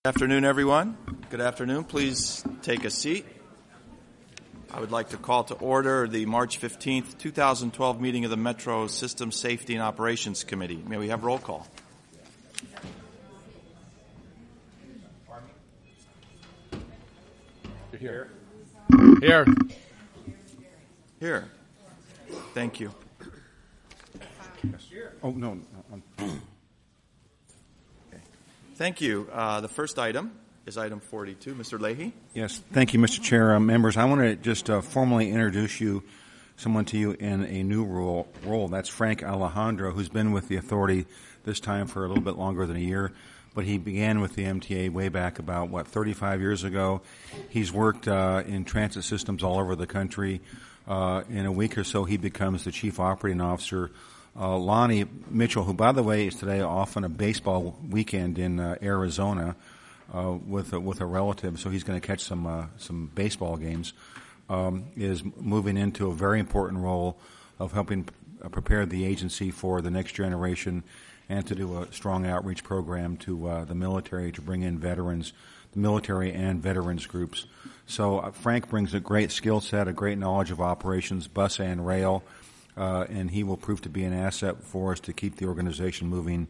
Good afternoon, everyone. Good afternoon. Please take a seat. I would like to call to order the March 15th, 2012 meeting of the Metro System Safety and Operations Committee. May we have roll call? Here. Here. Thank you. Oh, no. Thank you. The first item is item 42. Mr. Leahy. Yes, thank you, Mr. Chair. Members, I want to just formally introduce someone to you in a new role. That's Frank Alejandro, who's been with the authority this time for a little bit longer than a year. But he began with the MTA way back about, 35 years ago. He's worked in transit systems all over the country. In a week or so, he becomes the Chief Operating Officer. Lonnie Mitchell, who, by the way, is today off on a baseball weekend in Arizona with a relative, so he's going to catch some baseball games, is moving into a very important role of helping prepare the agency for the next generation and to do a strong outreach program to the military to bring in veterans, the military and veterans groups. So Frank brings a great skill set, a great knowledge of operations, bus and rail, and he will prove to be an asset for us to keep the organization moving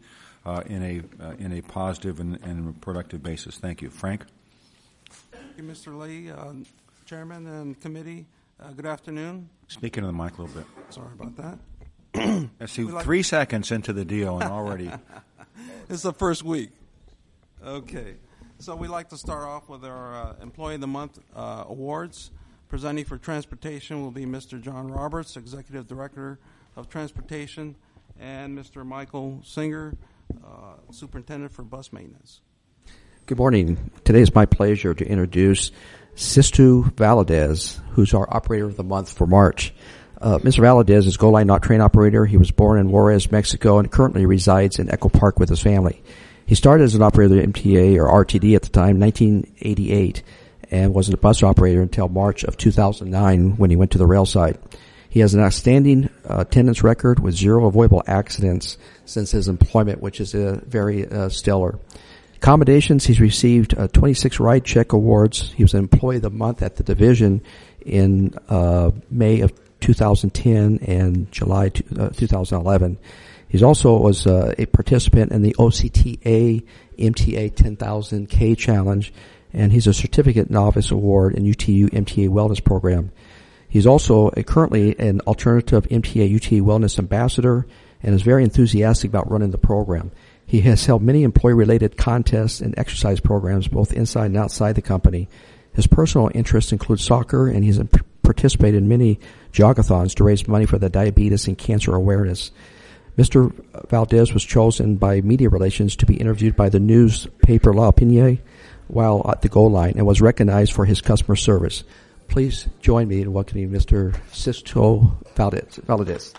in a positive and productive basis. Thank you. Frank? Thank you, Mr. Lee, Chairman and Committee. Good afternoon. Speak into the mic a little bit. Sorry about that. I see 3 seconds into the deal and already. It's the first week. Okay. So we'd like to start off with our Employee of the Month awards. Presenting for transportation will be Mr. John Roberts, Executive Director of Transportation, and Mr. Michael Singer, Superintendent for Bus Maintenance. Good morning. Today is my pleasure to introduce Sistu Valadez, who's our Operator of the Month for March. Mr. Valadez is GO Line Not Train Operator. He was born in Juarez, Mexico, and currently resides in Echo Park with his family. He started as an operator at MTA, or RTD at the time, 1988. And was a bus operator until March of 2009 when he went to the rail side. He has an outstanding attendance record with 0 avoidable accidents since his employment, which is very stellar. Accommodations, he's received 26 Ride Check awards. He was an Employee of the Month at the division in May of 2010 and July 2011. He also was a participant in the OCTA MTA 10,000K Challenge, and he's a Certificate Novice Award in UTU MTA Wellness Program. He's also currently an alternative MTA UTA Wellness Ambassador and is very enthusiastic about running the program. He has held many employee-related contests and exercise programs both inside and outside the company. His personal interests include soccer, and he's participated in many jogathons to raise money for the diabetes and cancer awareness. Mr. Valdez was chosen by Media Relations to be interviewed by the newspaper La Opinion while at the GO Line and was recognized for his customer service. Please join me in welcoming Mr. Sistu Valadez.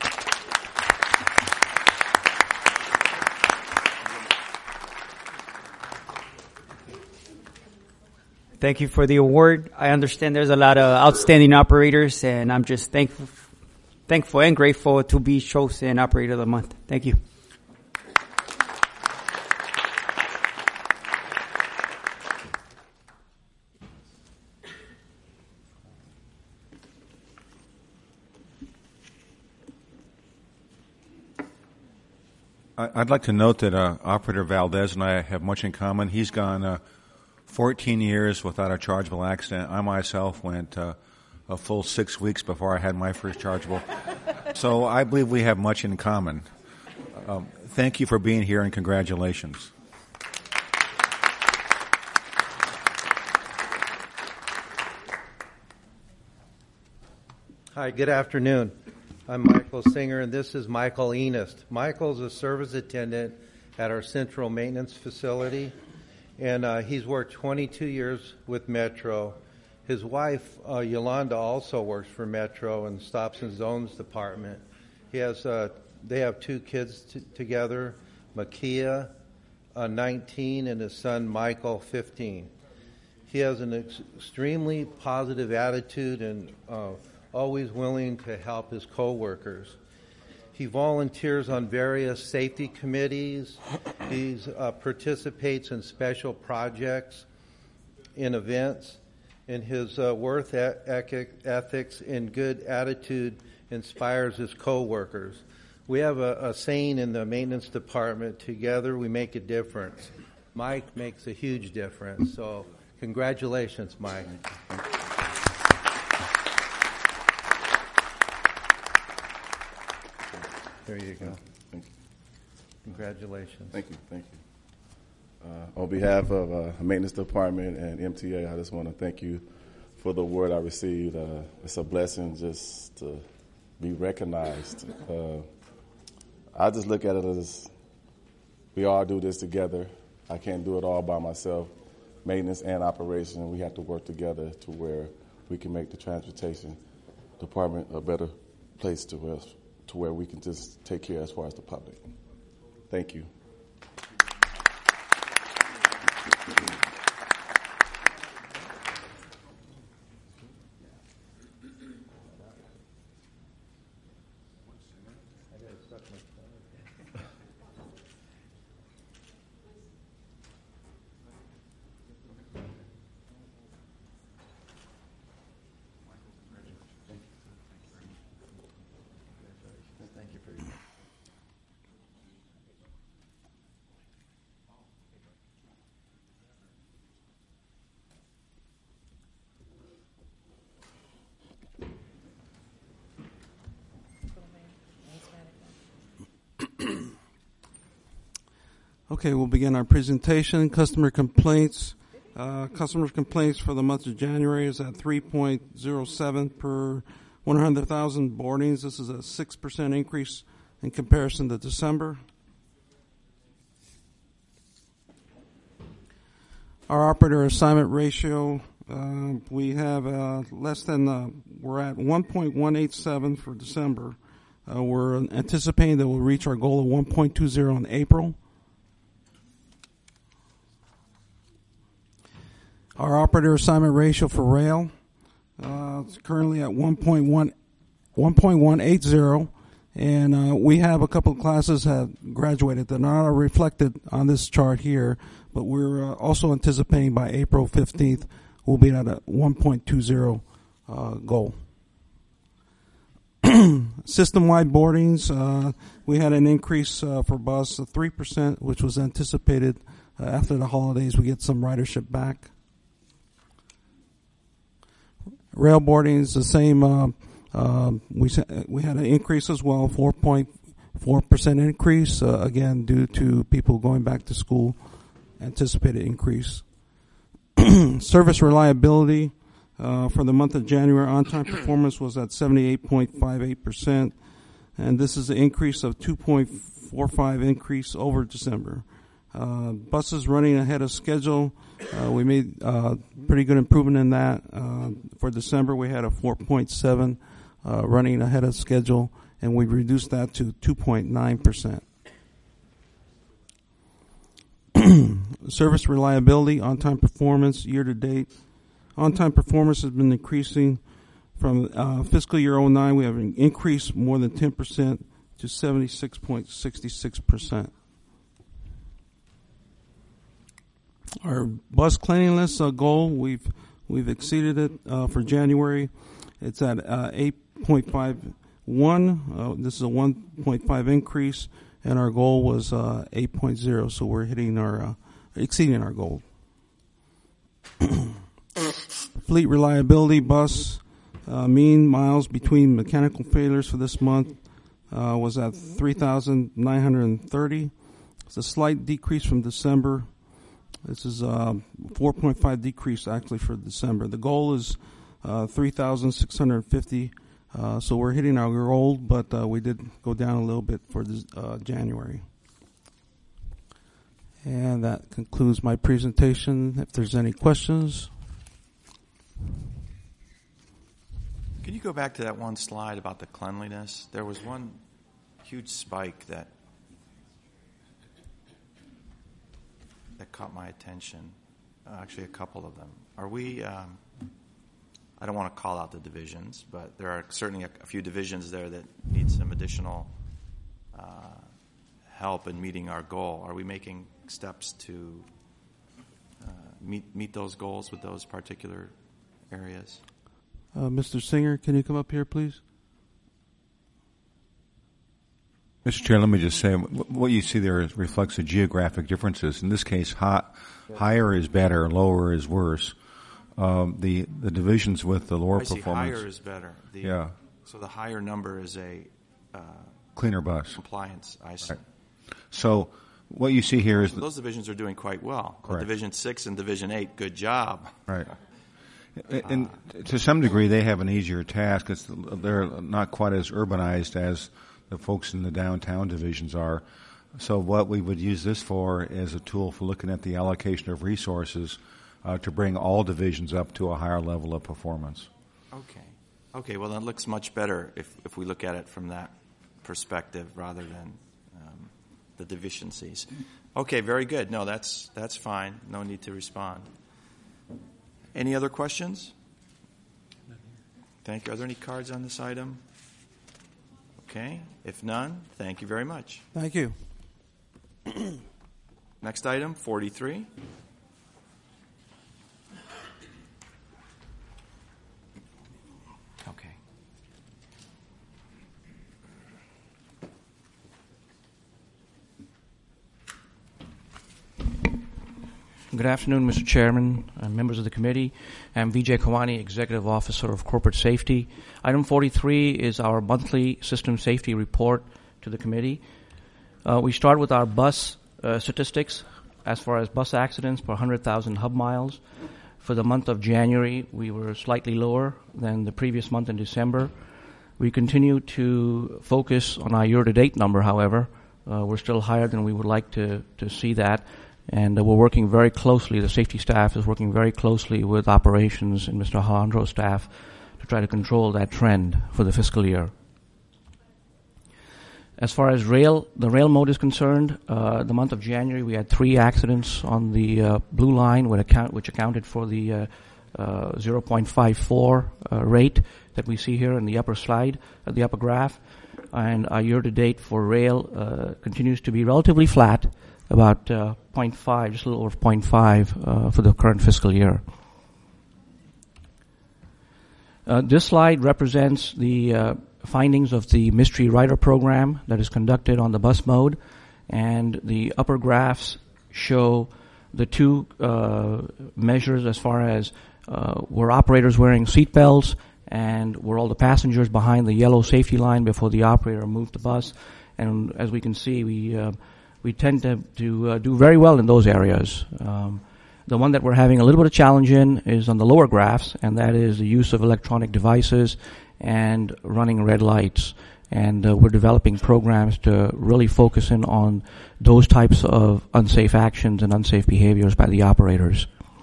Thank you for the award. I understand there's a lot of outstanding operators, and I'm just thankful and grateful to be chosen Operator of the Month. Thank you. I'd like to note that Operator Valdez and I have much in common. He's gone 14 years without a chargeable accident. I myself went a full 6 weeks before I had my first chargeable. So I believe we have much in common. Thank you for being here and congratulations. Hi, good afternoon. I'm Michael Singer, and this is Michael Enist. Michael's a service attendant at our central maintenance facility, and he's worked 22 years with Metro. His wife, Yolanda, also works for Metro in the Stops and Zones department. They have 2 kids together, Makia, 19, and his son, Michael, 15. He has an extremely positive attitude and always willing to help his coworkers. He volunteers on various safety committees. He participates in special projects, in events, and his work ethics and good attitude inspires his coworkers. We have a saying in the maintenance department, together we make a difference. Mike makes a huge difference, so congratulations, Mike. There you go. Thank you. Congratulations. Thank you. Thank you. On behalf of the maintenance department and MTA, I just want to thank you for the award I received. It's a blessing just to be recognized. I just look at it as we all do this together. I can't do it all by myself. Maintenance and operation, we have to work together to where we can make the transportation department a better place to where we can just take care as far as the public. Thank you. Okay, we'll begin our presentation. Customer complaints. Customer complaints for the month of January is at 3.07 per 100,000 boardings. This is a 6% increase in comparison to December. Our operator assignment ratio, we have we're at 1.187 for December. We're anticipating that we'll reach our goal of 1.20 in April. Our operator assignment ratio for rail is currently at 1.180, and we have a couple of classes have graduated. They're not reflected on this chart here, but we're also anticipating by April 15th we'll be at a 1.20 goal. System-wide boardings, we had an increase for bus of 3%, which was anticipated. After the holidays, we get some ridership back. Rail boardings, the same. We had an increase as well, 4.4% increase, again due to people going back to school, anticipated increase. Service reliability for the month of January, on-time performance was at 78.58%, and this is an increase of 2.45 increase over December. Buses running ahead of schedule. We made pretty good improvement in that. For December, we had a 4.7 running ahead of schedule, and we reduced that to 2.9%. Service reliability, on-time performance, year-to-date. On-time performance has been increasing from fiscal year 09. We have an increase more than 10% to 76.66%. Our bus cleanliness goal, we've exceeded it for January. It's at 8.51. This is a 1.5 increase, and our goal was 8.0. So we're exceeding our goal. Fleet reliability, bus mean miles between mechanical failures for this month was at 3,930. It's a slight decrease from December. This is a 4.5 decrease actually for December. The goal is 3,650. So we're hitting our goal, but we did go down a little bit for this, January. And that concludes my presentation. If there's any questions. Can you go back to that one slide about the cleanliness? There was one huge spike that caught my attention. Actually, a couple of them. Are we? I don't want to call out the divisions, but there are certainly a few divisions there that need some additional help in meeting our goal? Are we making steps to meet those goals with those particular areas? Mr. Singer, can you come up here, please? Mr. Chair, let me just say, what you see there reflects the geographic differences. In this case, higher is better, lower is worse. The divisions with the lower I see performance. higher is better. Yeah. So the higher number is a Cleaner bus. compliance. I see. Right. So what you see here is Those divisions are doing quite well. Correct. Division 6 and Division 8, good job. right. And to some degree, they have an easier task. They're not quite as urbanized as the folks in the downtown divisions are. So what we would use this for is a tool for looking at the allocation of resources to bring all divisions up to a higher level of performance. Okay, well, that looks much better if we look at it from that perspective rather than the deficiencies. Okay, very good. No, that's fine. No need to respond. Any other questions? Thank you. Are there any cards on this item? Okay. If none, thank you very much. Thank you. Next item, 43. Okay. Good afternoon, Mr. Chairman and members of the committee. I'm Vijay Kawani, Executive Officer of Corporate Safety. Item 43 is our monthly system safety report to the committee. We start with our bus statistics as far as bus accidents per 100,000 hub miles. For the month of January, we were slightly lower than the previous month in December. We continue to focus on our year-to-date number, however. We're still higher than we would like to see that. And we're working very closely, the safety staff is working very closely with operations and Mr. Alejandro's staff to try to control that trend for the fiscal year. As far as the rail mode is concerned, the month of January we had 3 accidents on the blue line, which accounted for the 0.54 rate that we see here in the upper slide, the upper graph. And our year-to-date for rail continues to be relatively flat, about 0.5, just a little over 0.5 for the current fiscal year. This slide represents the findings of the Mystery Rider program that is conducted on the bus mode, and the upper graphs show the 2 measures as far as were operators wearing seat belts and were all the passengers behind the yellow safety line before the operator moved the bus. And as we can see, we tend to do very well in those areas. The one that we're having a little bit of challenge in is on the lower graphs, and that is the use of electronic devices and running red lights. And we're developing programs to really focus in on those types of unsafe actions and unsafe behaviors by the operators.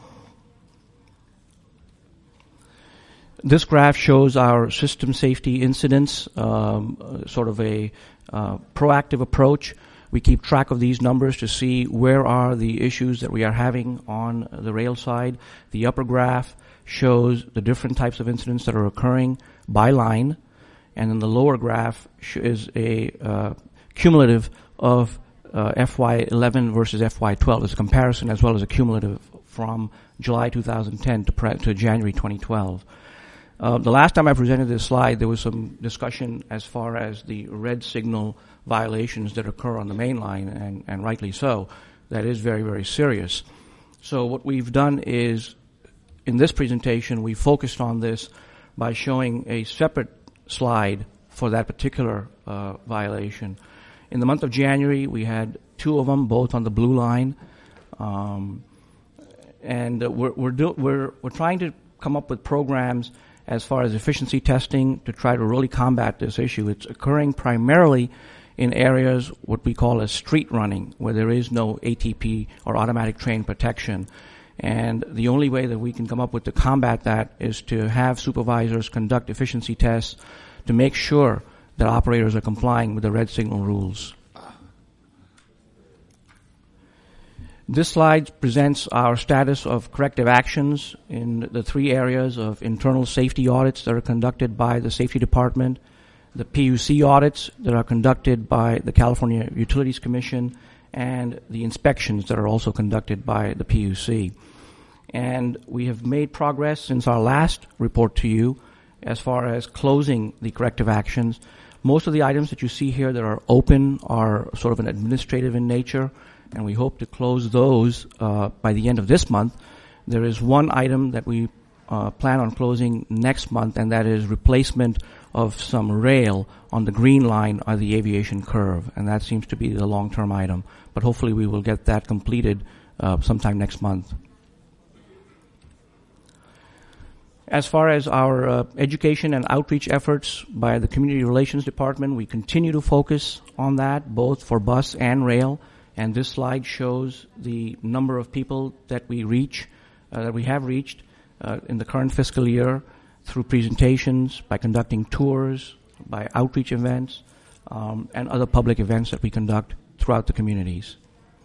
This graph shows our system safety incidents, sort of a proactive approach. We keep track of these numbers to see where are the issues that we are having on the rail side. The upper graph shows the different types of incidents that are occurring by line, and then the lower graph is a cumulative of FY11 versus FY12. It's a comparison as well as a cumulative from July 2010 to January 2012. The last time I presented this slide, there was some discussion as far as the red signal violations that occur on the main line, and rightly so. That is very, very serious. So what we've done is, in this presentation, we focused on this by showing a separate slide for that particular violation. In the month of January, we had 2 of them, both on the blue line, and we're trying to come up with programs as far as efficiency testing to try to really combat this issue. It's occurring primarily in areas what we call as street running, where there is no ATP or automatic train protection. And the only way that we can come up with to combat that is to have supervisors conduct efficiency tests to make sure that operators are complying with the red signal rules. This slide presents our status of corrective actions in the 3 areas of internal safety audits that are conducted by the safety department, the PUC audits that are conducted by the California Utilities Commission, and the inspections that are also conducted by the PUC. And we have made progress since our last report to you as far as closing the corrective actions. Most of the items that you see here that are open are sort of an administrative in nature, and we hope to close those by the end of this month. There is one item that we plan on closing next month, and that is replacement of some rail on the green line of the aviation curve, and that seems to be the long-term item. But hopefully we will get that completed sometime next month. As far as our education and outreach efforts by the Community Relations Department, we continue to focus on that, both for bus and rail. And this slide shows the number of people that we reach, that we have reached in the current fiscal year through presentations, by conducting tours, by outreach events, and other public events that we conduct throughout the communities.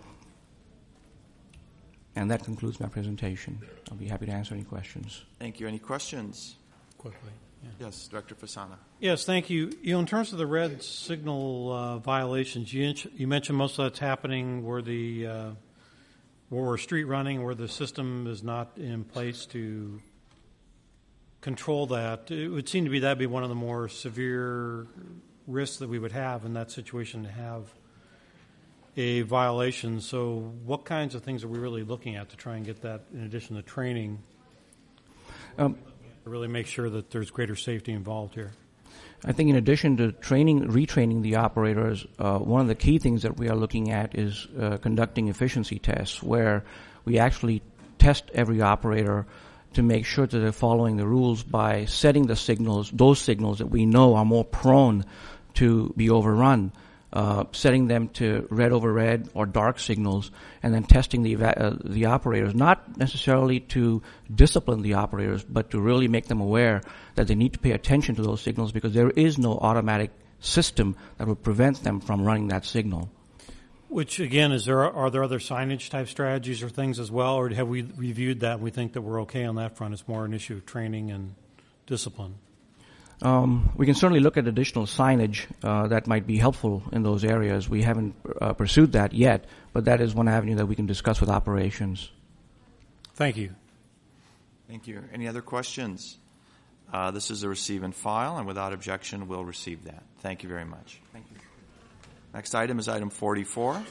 And that concludes my presentation. I'll be happy to answer any questions. Thank you. Any questions? Quickly. Yeah. Yes, Director Fasana. Yes, thank you. In terms of the red signal violations, you mentioned most of that's happening where we're street running, where the system is not in place to control that. It would seem to be that'd be one of the more severe risks that we would have in that situation, to have a violation. So what kinds of things are we really looking at to try and get that, in addition to training, to really make sure that there's greater safety involved here? I think in addition to retraining the operators, one of the key things that we are looking at is conducting efficiency tests, where we actually test every operator to make sure that they're following the rules by setting the signals, those signals that we know are more prone to be overrun, setting them to red over red or dark signals, and then testing the operators, not necessarily to discipline the operators, but to really make them aware that they need to pay attention to those signals, because there is no automatic system that would prevent them from running that signal. Which, again, are there other signage type strategies or things as well, or have we reviewed that and we think that we're okay on that front? It's more an issue of training and discipline. We can certainly look at additional signage that might be helpful in those areas. We haven't pursued that yet, but that is one avenue that we can discuss with operations. Thank you. Thank you. Any other questions? This is a receive and file, and without objection, we'll receive that. Thank you very much. Thank you. Next item is item 44.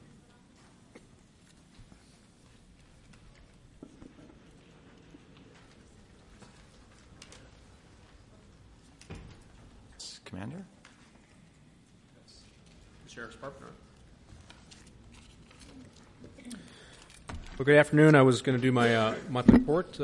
Commander? Sheriff's Department. Well, good afternoon. I was going to do my monthly report.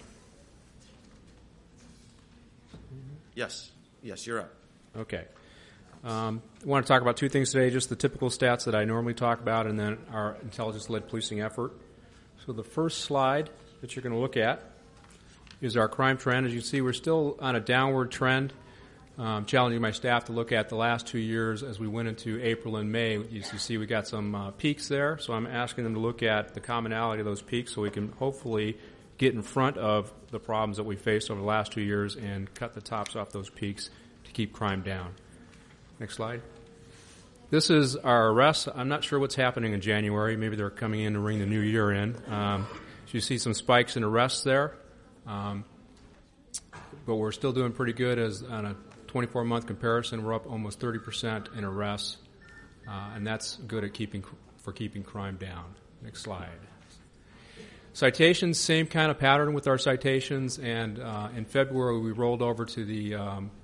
Yes, you're up. Okay. I want to talk about two things today, just the typical stats that I normally talk about, and then our intelligence-led policing effort. So the first slide that you're going to look at is our crime trend. As you see, we're still on a downward trend. Challenging my staff to look at the last 2 years as we went into April and May. As you see, we got some peaks there, so I'm asking them to look at the commonality of those peaks so we can hopefully get in front of the problems that we faced over the last 2 years and cut the tops off those peaks to keep crime down. Next slide. This is our arrests. I'm not sure what's happening in January. Maybe they're coming in to ring the new year in. So you see some spikes in arrests there. But we're still doing pretty good as on a 24-month comparison. We're up almost 30% in arrests, and that's good at keeping crime down. Next slide. Citations, same kind of pattern with our citations, and in February we rolled over to the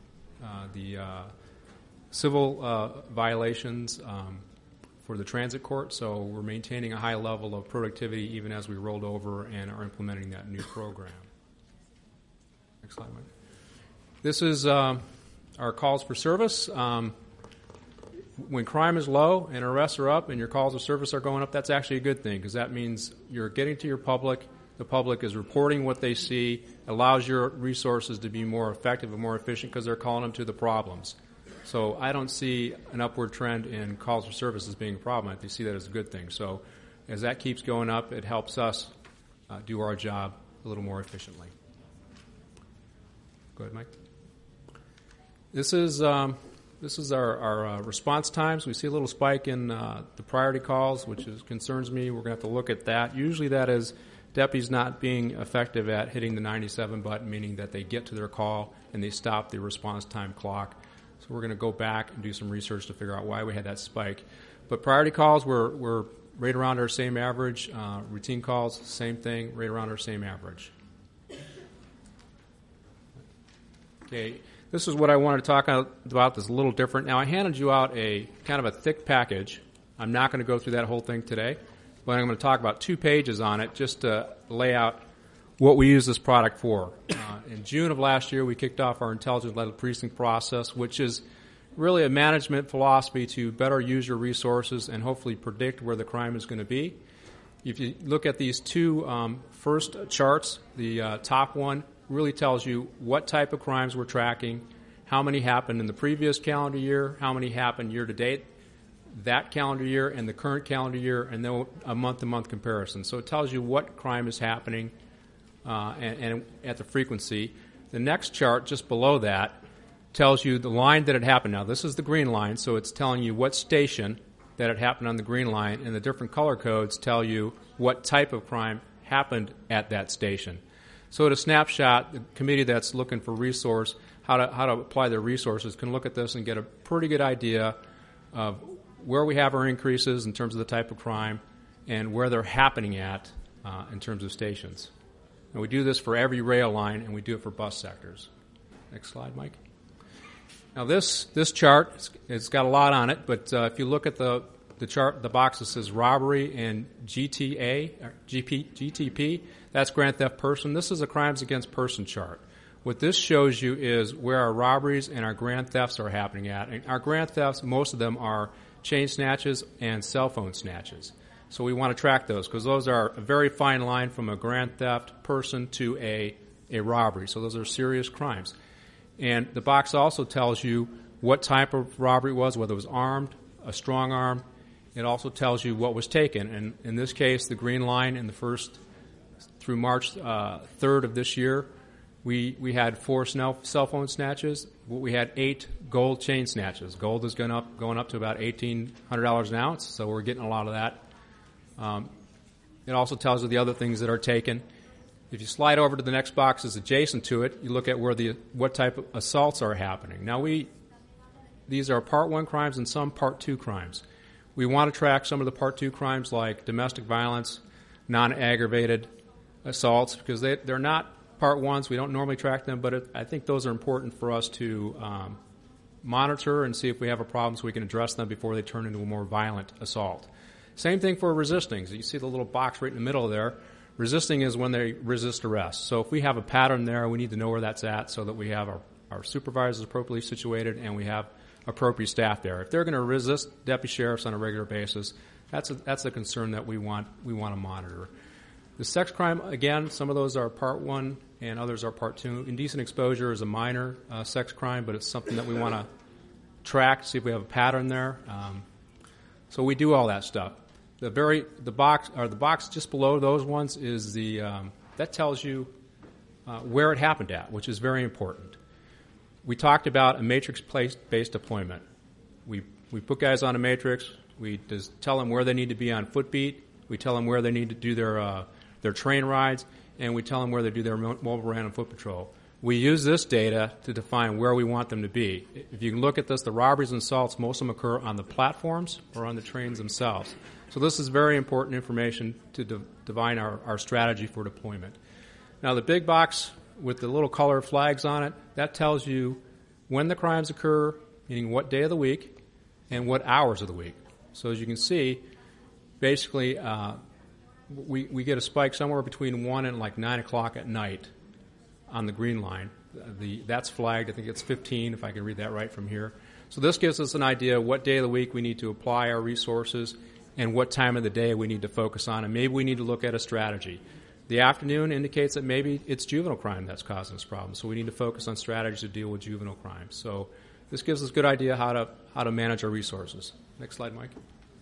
civil violations for the transit court, so we're maintaining a high level of productivity even as we rolled over and are implementing that new program. Next slide, Mike. This is our calls for service. When crime is low and arrests are up and your calls of service are going up, that's actually a good thing, because that means you're getting to your public, the public is reporting what they see, allows your resources to be more effective and more efficient because they're calling them to the problems. So I don't see an upward trend in calls for service as being a problem. I see that as a good thing. So as that keeps going up, it helps us do our job a little more efficiently. Go ahead, Mike. This is This is our response times. We see a little spike in the priority calls, which concerns me. We're going to have to look at that. Usually that is deputies not being effective at hitting the 97 button, meaning that they get to their call and they stop the response time clock. So we're going to go back and do some research to figure out why we had that spike. But priority calls were right around our same average. Routine calls, same thing, right around our same average. Okay, this is what I wanted to talk about that's a little different. Now, I handed you out a kind of a thick package. I'm not going to go through that whole thing today, but I'm going to talk about 2 pages on it just to lay out what we use this product for. In June of last year, we kicked off our intelligence-led policing process, which is really a management philosophy to better use your resources and hopefully predict where the crime is going to be. If you look at these 2 first charts, the top one really tells you what type of crimes we're tracking, how many happened in the previous calendar year, how many happened year to date, that calendar year and the current calendar year, and then a month-to-month comparison. So it tells you what crime is happening and at the frequency. The next chart just below that tells you the line that it happened. Now, this is the green line, so it's telling you what station that it happened on the green line, and the different color codes tell you what type of crime happened at that station. So at a snapshot, the committee that's looking for resource, how to apply their resources, can look at this and get a pretty good idea of where we have our increases in terms of the type of crime and where they're happening at in terms of stations. And we do this for every rail line, and we do it for bus sectors. Next slide, Mike. Now this chart, it's got a lot on it, but if you look at the chart, the box that says robbery and GTP, that's grand theft person. This is a crimes against person chart. What this shows you is where our robberies and our grand thefts are happening at. And our grand thefts, most of them are chain snatches and cell phone snatches. So we want to track those because those are a very fine line from a grand theft person to a robbery. So those are serious crimes. And the box also tells you what type of robbery it was, whether it was armed, a strong arm. It also tells you what was taken. And in this case, the green line in the first through March 3rd of this year, we had 4 cell phone snatches. We had 8 gold chain snatches. Gold is going up to about $1,800 an ounce, so we're getting a lot of that. It also tells you the other things that are taken. If you slide over to the next box that's adjacent to it, you look at what type of assaults are happening. Now these are Part 1 crimes and some Part 2 crimes. We want to track some of the Part 2 crimes like domestic violence, non-aggravated assaults, because they're not Part 1s. We don't normally track them, but I think those are important for us to monitor and see if we have a problem so we can address them before they turn into a more violent assault. Same thing for resisting. So you see the little box right in the middle there. Resisting is when they resist arrest. So if we have a pattern there, we need to know where that's at so that we have our supervisors appropriately situated and we have appropriate staff there. If they're going to resist deputy sheriffs on a regular basis, that's a concern that we want to monitor. The sex crime, again, some of those are Part 1 and others are Part 2. Indecent exposure is a minor sex crime, but it's something that we want to track, see if we have a pattern there. So we do all that stuff. The box just below those ones is that tells you where it happened at, which is very important. We talked about a matrix-based deployment. We put guys on a matrix. We just tell them where they need to be on footbeat. We tell them where they need to do their train rides, and we tell them where they do their mobile random foot patrol. We use this data to define where we want them to be. If you can look at this, the robberies and assaults, most of them occur on the platforms or on the trains themselves. So this is very important information to define our strategy for deployment. Now the big box with the little color flags on it, that tells you when the crimes occur, meaning what day of the week, and what hours of the week. So as you can see, basically we get a spike somewhere between 1 and like 9 o'clock at night on the green line. That's flagged. I think it's 15, if I can read that right from here. So this gives us an idea of what day of the week we need to apply our resources and what time of the day we need to focus on, and maybe we need to look at a strategy. The afternoon indicates that maybe it's juvenile crime that's causing us problems, so we need to focus on strategies to deal with juvenile crime. So this gives us a good idea how to manage our resources. Next slide, Mike.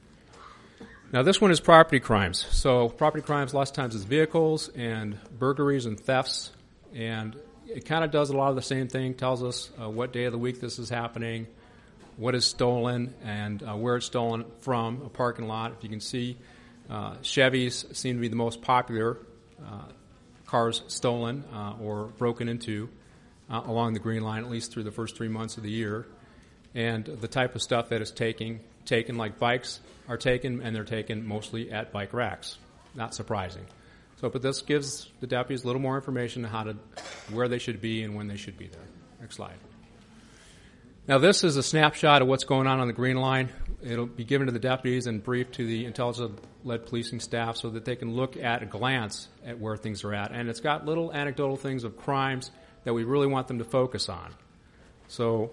Now this one is property crimes. So property crimes, lots of times, is vehicles and burglaries and thefts. And it kind of does a lot of the same thing, tells us what day of the week this is happening, what is stolen and where it's stolen from, a parking lot. If you can see, Chevys seem to be the most popular cars stolen or broken into along the Green Line, at least through the first 3 months of the year. And the type of stuff that is taken, like bikes are taken, and they're taken mostly at bike racks. Not surprising. So, but this gives the deputies a little more information on where they should be and when they should be there. Next slide. Now, this is a snapshot of what's going on the Green Line. It'll be given to the deputies and briefed to the intelligence-led policing staff so that they can look at a glance at where things are at. And it's got little anecdotal things of crimes that we really want them to focus on. So,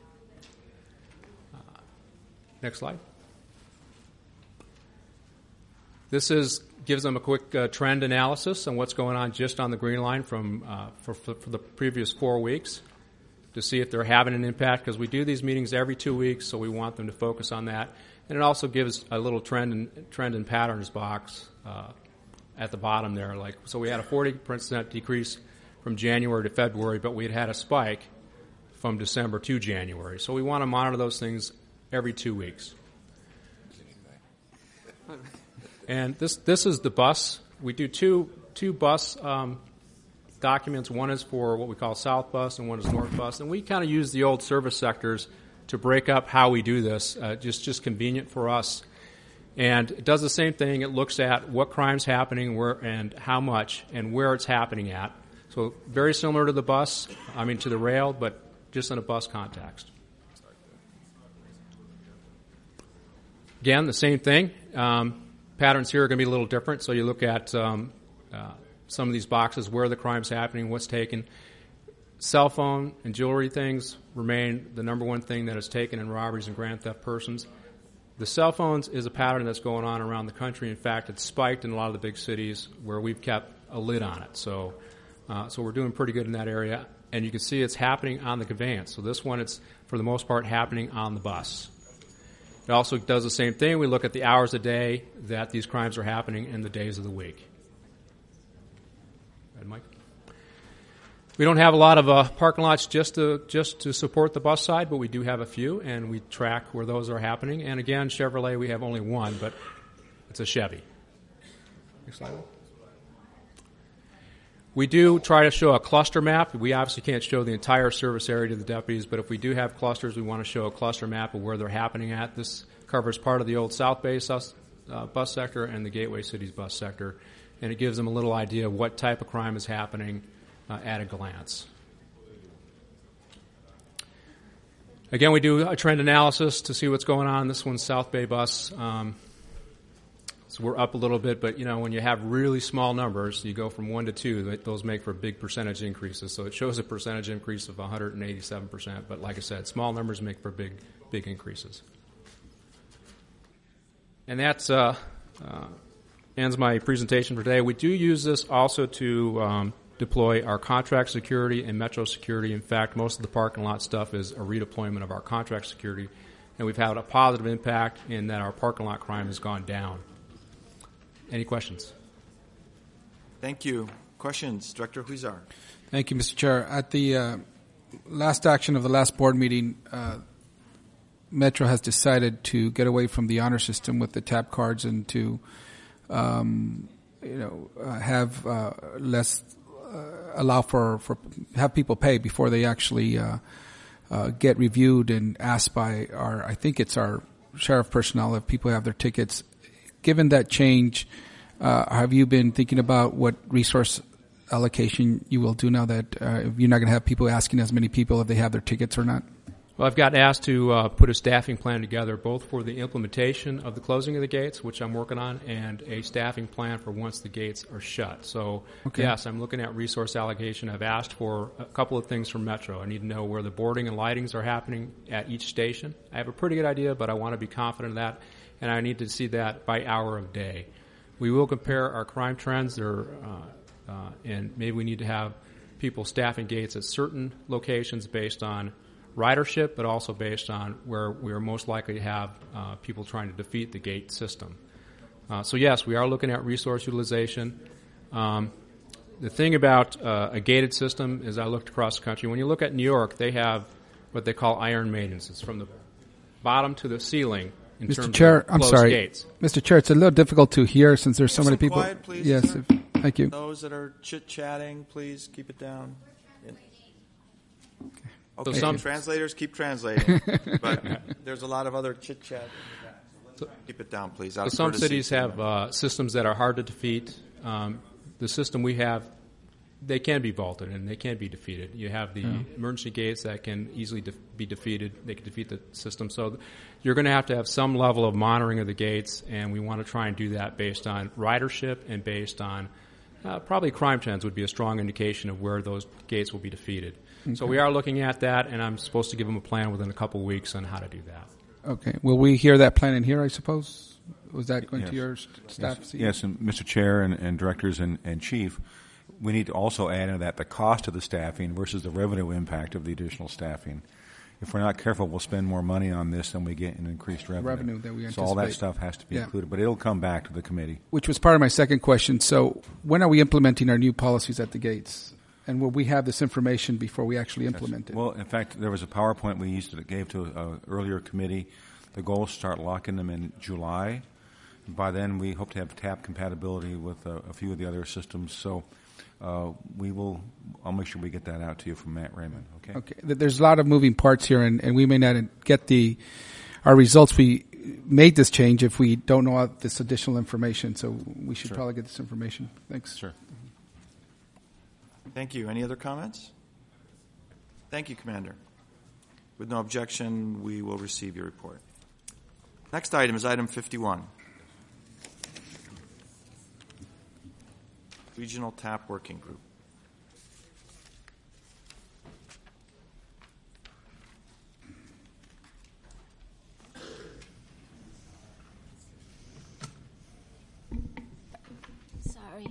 next slide. This gives them a quick trend analysis on what's going on just on the Green Line from for the previous 4 weeks to see if they're having an impact, because we do these meetings every 2 weeks, so we want them to focus on that. And it also gives a little trend and patterns box at the bottom there. So we had a 40% decrease from January to February, but we had a spike from December to January. So we want to monitor those things every 2 weeks. And this is the bus. We do two bus documents. One is for what we call South Bus, and one is North Bus. And we kind of use the old service sectors to break up how we do this, just convenient for us. And it does the same thing. It looks at what crime's happening, where and how much, and where it's happening at. So very similar to the bus, to the rail, but just in a bus context. Again, the same thing. Patterns here are going to be a little different. So you look at some of these boxes, where the crime's happening, what's taken. Cell phone and jewelry things remain the number one thing that is taken in robberies and grand theft persons. The cell phones is a pattern that's going on around the country. In fact, it's spiked in a lot of the big cities where we've kept a lid on it. So we're doing pretty good in that area. And you can see it's happening on the conveyance. So this one, it's for the most part happening on the bus. It also does the same thing. We look at the hours a day that these crimes are happening and the days of the week. Go ahead, Mike. We don't have a lot of parking lots just to support the bus side, but we do have a few, and we track where those are happening. And again, Chevrolet, we have only one, but it's a Chevy. Next slide. We do try to show a cluster map. We obviously can't show the entire service area to the deputies, but if we do have clusters, we want to show a cluster map of where they're happening at. This covers part of the old South Bay bus sector and the Gateway Cities bus sector, and it gives them a little idea of what type of crime is happening at a glance. Again, we do a trend analysis to see what's going on. This one's South Bay bus. So we're up a little bit, but when you have really small numbers, you go from 1 to 2, those make for big percentage increases. So it shows a percentage increase of 187%, but like I said, small numbers make for big increases. And that ends my presentation for today. We do use this also to deploy our contract security and metro security. In fact, most of the parking lot stuff is a redeployment of our contract security, and we've had a positive impact in that our parking lot crime has gone down. Any questions? Thank you. Questions? Director Huizar. Thank you, Mr. Chair. At the last action of the last board meeting, Metro has decided to get away from the honor system with the tap cards and to have less allow for have people pay before they actually get reviewed and asked by I think it's our sheriff personnel if people have their tickets. Given that change, have you been thinking about what resource allocation you will do now that you're not going to have people asking as many people if they have their tickets or not? Well, I've got asked to put a staffing plan together, both for the implementation of the closing of the gates, which I'm working on, and a staffing plan for once the gates are shut. So, Yes, I'm looking at resource allocation. I've asked for a couple of things from Metro. I need to know where the boarding and lightings are happening at each station. I have a pretty good idea, but I want to be confident of that. And I need to see that by hour of day. We will compare our crime trends, and maybe we need to have people staffing gates at certain locations based on ridership, but also based on where we are most likely to have people trying to defeat the gate system. So yes, we are looking at resource utilization. The thing about a gated system is I looked across the country. When you look at New York, they have what they call iron maidens. It's from the bottom to the ceiling in terms Mr. Chair, of I'm closed sorry. gates. Mr. Chair, it's a little difficult to hear since there's so many people. Quiet, please. Yes, thank you. Those that are chit-chatting, please keep it down. So Okay, some- translators, keep translating. But there's a lot of other chit-chat. So keep it down, please. Out So of some courtesy cities to have systems that are hard to defeat. The system we have, they can be vaulted and they can be defeated. You have the emergency gates that can easily be defeated. They can defeat the system. So you're going to have some level of monitoring of the gates, and we want to try and do that based on ridership and based on probably crime trends would be a strong indication of where those gates will be defeated. Okay. So we are looking at that, and I'm supposed to give them a plan within a couple of weeks on how to do that. Okay. Will we hear that plan in here, I suppose? Was that going Yes. to your staff? Yes, and Mr. Chair and directors and Chief, we need to also add into that the cost of the staffing versus the revenue impact of the additional staffing. If we're not careful, we'll spend more money on this than we get in increased revenue. Than we So all that anticipate. stuff has to be Yeah. included, but it'll come back to the committee. Which was part of my second question. So when are we implementing our new policies at the gates? And will we have this information before we actually implement it? Well, in fact, there was a PowerPoint we used that gave to an earlier committee. The goal is to start locking them in July. By then, we hope to have TAP compatibility with a few of the other systems. So I'll make sure we get that out to you from Matt Raymond. Okay. Okay. There's a lot of moving parts here, and we may not get our results. We made this change if we don't know this additional information. So we should probably get this information. Thanks. Sure. Thank you. Any other comments? Thank you, Commander. With no objection, we will receive your report. Next item is item 51. Regional TAP Working Group. Sorry.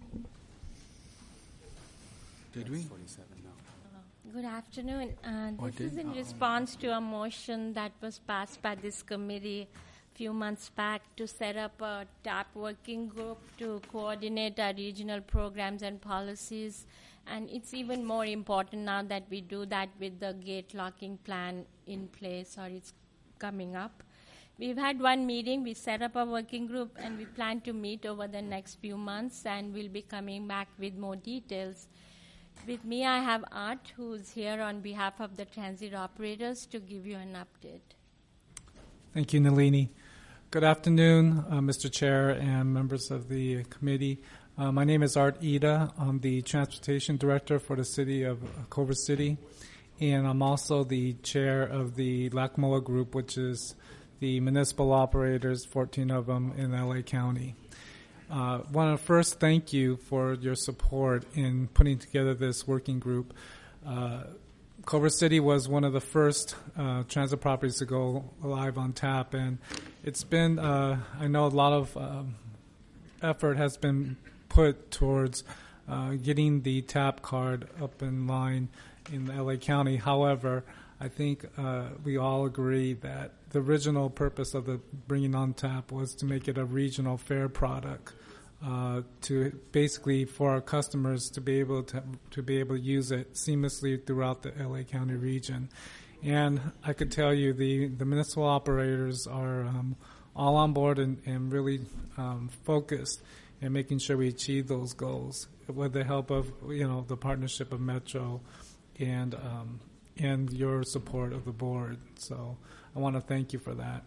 Did we? Good afternoon. This is in response to a motion that was passed by this committee a few months back to set up a TAP working group to coordinate our regional programs and policies. And it's even more important now that we do that with the gate locking plan in place, or it's coming up. We've had one meeting, we set up a working group, and we plan to meet over the next few months, and we'll be coming back with more details. With me, I have Art, who's here on behalf of the transit operators to give you an update. Thank you, Nalini. Good afternoon, Mr. Chair and members of the committee. My name is Art Ida. I'm the Transportation Director for the City of Culver City, and I'm also the chair of the LACMOA Group, which is the municipal operators, 14 of them in LA County. Want to first thank you for your support in putting together this working group. Culver City was one of the first transit properties to go live on TAP, and it's been, I know a lot of effort has been put towards getting the TAP card up in line in LA County. However, I think we all agree that the original purpose of the bringing on TAP was to make it a regional fare product, to basically for our customers to be able to use it seamlessly throughout the LA County region. And I could tell you the municipal operators are all on board and really focused in making sure we achieve those goals with the help of the partnership of Metro and your support of the board. So I want to thank you for that.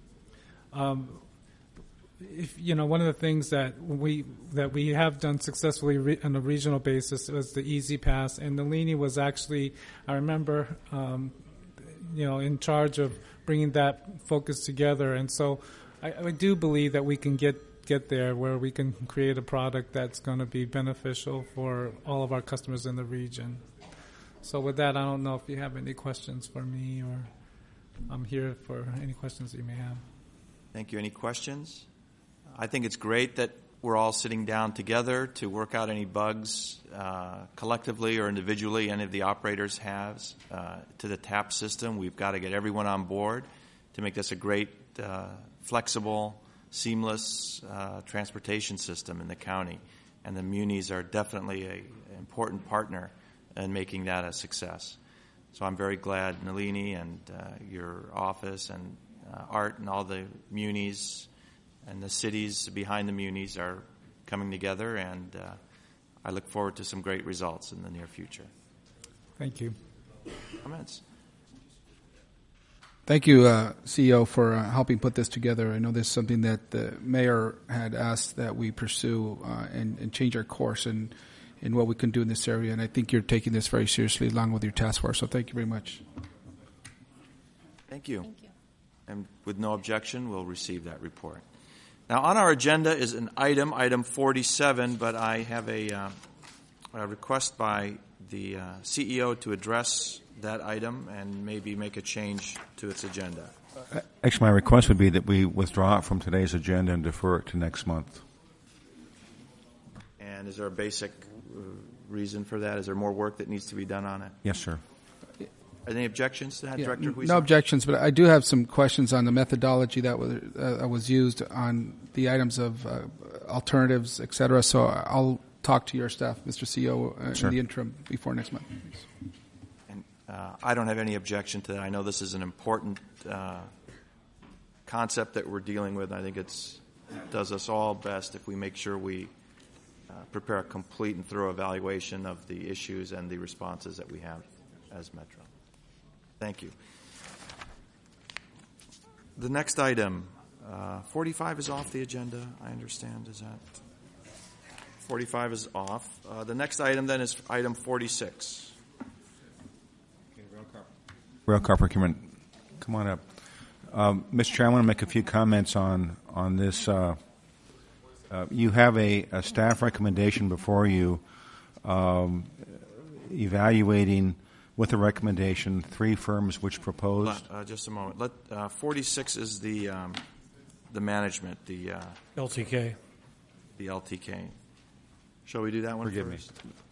One of the things that we have done successfully on a regional basis was the Easy Pass, and Nalini was actually, I remember, in charge of bringing that focus together. And so I do believe that we can get there where we can create a product that's going to be beneficial for all of our customers in the region. So with that, I don't know if you have any questions for me, or I'm here for any questions that you may have. Thank you. Any questions? I think it's great that we're all sitting down together to work out any bugs collectively or individually any of the operators has to the TAP system. We've got to get everyone on board to make this a great, flexible, seamless transportation system in the county. And the munis are definitely an important partner in making that a success. So I'm very glad Nalini and your office and Art and all the munis and the cities behind the munis are coming together, and I look forward to some great results in the near future. Thank you. Comments? Thank you, CEO, for helping put this together. I know this is something that the mayor had asked that we pursue and change our course in what we can do in this area, and I think you're taking this very seriously along with your task force, so thank you very much. Thank you. Thank you. And with no objection, we'll receive that report. Now, on our agenda is an item 47, but I have a request by the CEO to address that item and maybe make a change to its agenda. Actually, my request would be that we withdraw it from today's agenda and defer it to next month. And is there a basic reason for that? Is there more work that needs to be done on it? Yes, sir. Are there any objections to that, Director Huizar? No objections, but I do have some questions on the methodology that was used on the items of alternatives, et cetera. So I'll talk to your staff, Mr. CEO, sure. in the interim before next month. And I don't have any objection to that. I know this is an important concept that we're dealing with. I think it does us all best if we make sure we prepare a complete and thorough evaluation of the issues and the responses that we have as Metro. Thank you. The next item, 45 is off the agenda, I understand. Is that? 45 is off. The next item then is item 46. Railcar procurement. Come on up. Mr. Chair, I want to make a few comments on this. You have a staff recommendation before you evaluating with a recommendation 3 firms which proposed. Just a moment. 46 is the management, the LTK. The LTK. Shall we do that one Forgive first?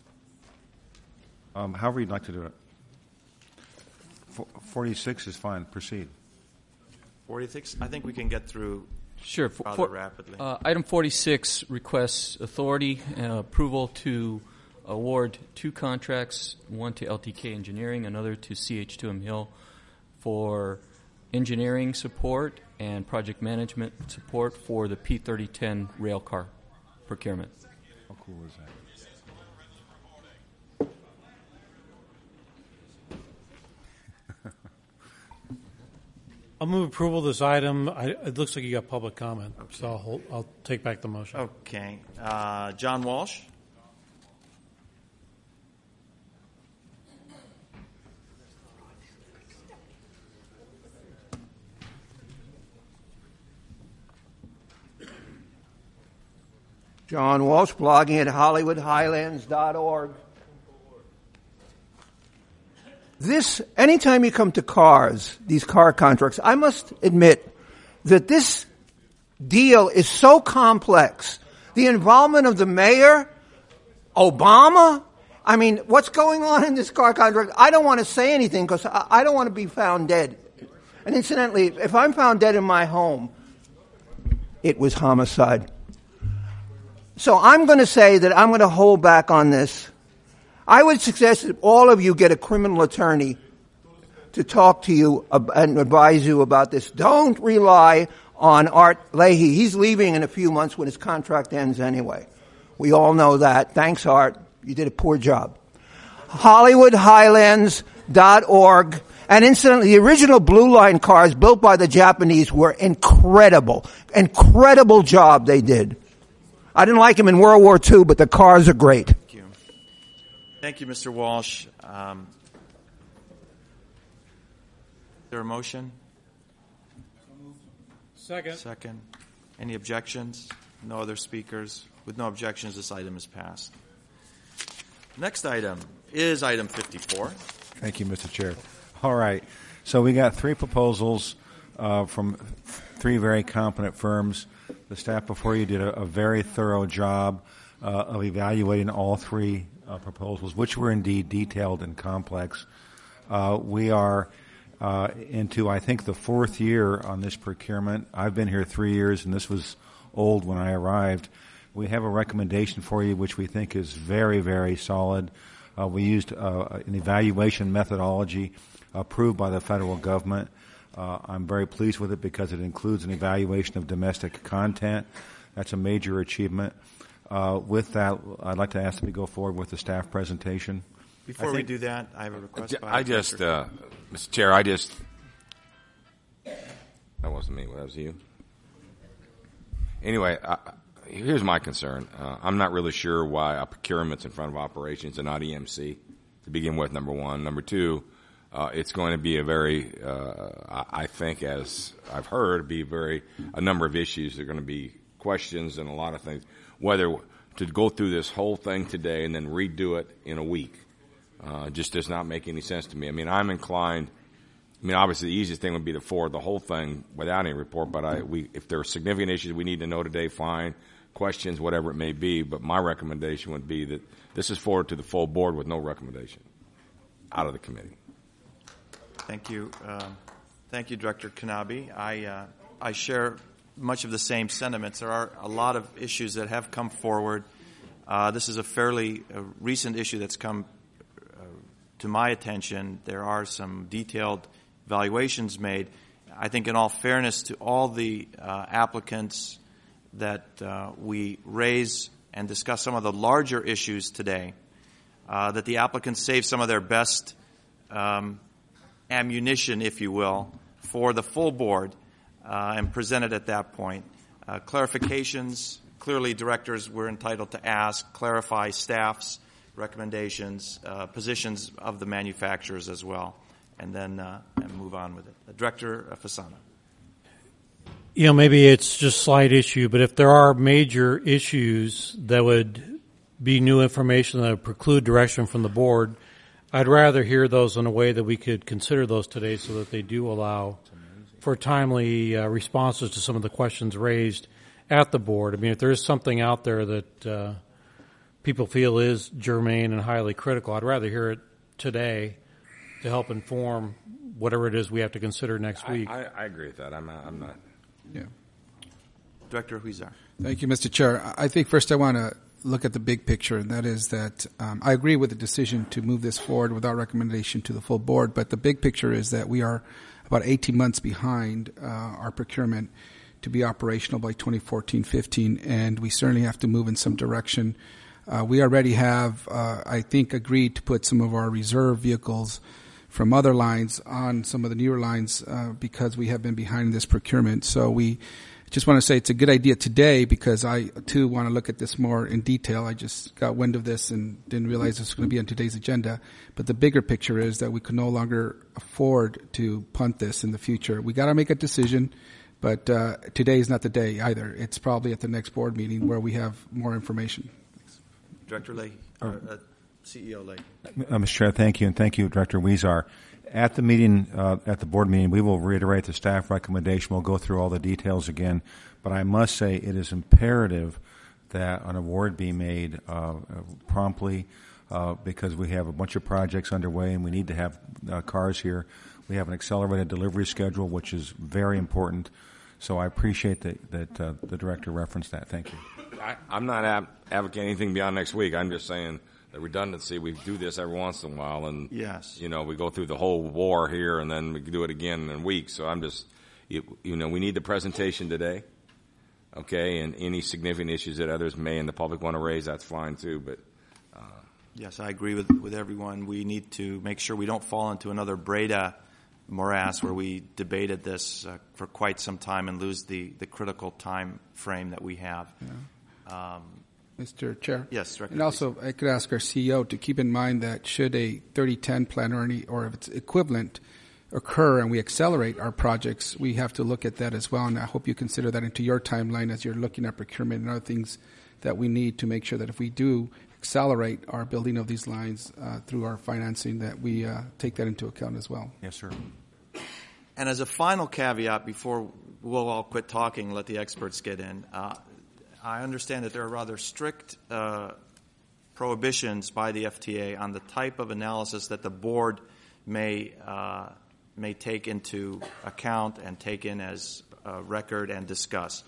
Me. However you'd like to do it. 46 is fine. Proceed. 46. I think we can get through. Sure. Rather rapidly. Item 46 requests authority and approval to award 2 contracts, one to LTK Engineering, another to CH2M Hill for engineering support and project management support for the P3010 rail car procurement. How cool is that? I'll move approval of this item. It looks like you got public comment, so I'll take back the motion. Okay. John Walsh. John Walsh, blogging at HollywoodHighlands.org. Anytime you come to cars, these car contracts, I must admit that this deal is so complex. The involvement of the mayor, Obama, I mean, what's going on in this car contract? I don't want to say anything because I don't want to be found dead. And incidentally, if I'm found dead in my home, it was homicide. So I'm going to say that I'm going to hold back on this. I would suggest that all of you get a criminal attorney to talk to you and advise you about this. Don't rely on Art Leahy. He's leaving in a few months when his contract ends anyway. We all know that. Thanks, Art. You did a poor job. HollywoodHighlands.org. And incidentally, the original Blue Line cars built by the Japanese were incredible. Incredible job they did. I didn't like them in World War II, but the cars are great. Thank you. Thank you, Mr. Walsh. Is there a motion? Second. Any objections? No other speakers? With no objections, this item is passed. Next item is item 54. Thank you, Mr. Chair. All right. So we got 3 proposals from 3 very competent firms. The staff before you did a very thorough job of evaluating all 3 proposals, which were indeed detailed and complex. We are into, I think, the 4th year on this procurement. I've been here 3 years, and this was old when I arrived. We have a recommendation for you, which we think is very, very solid. We used an evaluation methodology approved by the federal government. I'm very pleased with it because it includes an evaluation of domestic content. That's a major achievement. With that, I'd like to ask that we go forward with the staff presentation. Before we do that, I have a request. Mr. Chair, that wasn't me, that was you. Anyway, here's my concern. I'm not really sure why a procurement's in front of operations and not EMC to begin with, number one. Number two, it's going to be a very, I think, as I've heard, a number of issues. There are going to be questions and a lot of things. Whether to go through this whole thing today and then redo it in a week just does not make any sense to me. I mean, I'm inclined. I mean, obviously, the easiest thing would be to forward the whole thing without any report. But if there are significant issues we need to know today, fine. Questions, whatever it may be. But my recommendation would be that this is forwarded to the full board with no recommendation out of the committee. Thank you. Thank you, Director Knabe. I share much of the same sentiments. There are a lot of issues that have come forward. This is a fairly recent issue that's come to my attention. There are some detailed evaluations made. I think in all fairness to all the applicants that we raise and discuss some of the larger issues today, that the applicants save some of their best ammunition, if you will, for the full board and present it at that point. Clarifications, clearly directors were entitled to ask, clarify staff's recommendations, positions of the manufacturers as well, and then and move on with it. Director Fasano. Maybe it's just slight issue, but if there are major issues that would be new information that would preclude direction from the board, I'd rather hear those in a way that we could consider those today so that they do allow for timely responses to some of the questions raised at the board. I mean, if there is something out there that people feel is germane and highly critical, I'd rather hear it today to help inform whatever it is we have to consider next week. I agree with that. I'm not. Yeah. Director Huizar. Thank you, Mr. Chair. I think first I want to look at the big picture, and that is that I agree with the decision to move this forward without recommendation to the full board, but the big picture is that we are about 18 months behind our procurement to be operational by 2014-15, and we certainly have to move in some direction. We already have, I think, agreed to put some of our reserve vehicles from other lines on some of the newer lines because we have been behind this procurement. So we just want to say it's a good idea today because I, too, want to look at this more in detail. I just got wind of this and didn't realize this was going to be on today's agenda. But the bigger picture is that we can no longer afford to punt this in the future. We got to make a decision, but today is not the day either. It's probably at the next board meeting where we have more information. Thanks. Director Lay. CEO Lay. Mr. Chair, thank you, and thank you, Director Huizar. At the meeting, at the board meeting, we will reiterate the staff recommendation. We'll go through all the details again, but I must say it is imperative that an award be made promptly because we have a bunch of projects underway and we need to have cars here. We have an accelerated delivery schedule, which is very important. So I appreciate that the director referenced that. Thank you. I'm not advocating anything beyond next week. I'm just saying the redundancy. We do this every once in a while, and yes, we go through the whole war here, and then we do it again in a week. So I'm just, we need the presentation today, okay? And any significant issues that others may and the public want to raise, that's fine too. But yes, I agree with everyone. We need to make sure we don't fall into another Breda morass where we debated this for quite some time and lose the critical time frame that we have. Yeah. Mr. Chair? Yes, Director. And also, I could ask our CEO to keep in mind that should a 30-10 plan or if it's equivalent occur and we accelerate our projects, we have to look at that as well. And I hope you consider that into your timeline as you're looking at procurement and other things that we need to make sure that if we do accelerate our building of these lines through our financing, that we take that into account as well. Yes, sir. And as a final caveat, before we'll all quit talking, let the experts get in, I understand that there are rather strict prohibitions by the FTA on the type of analysis that the board may take into account and take in as record and discuss.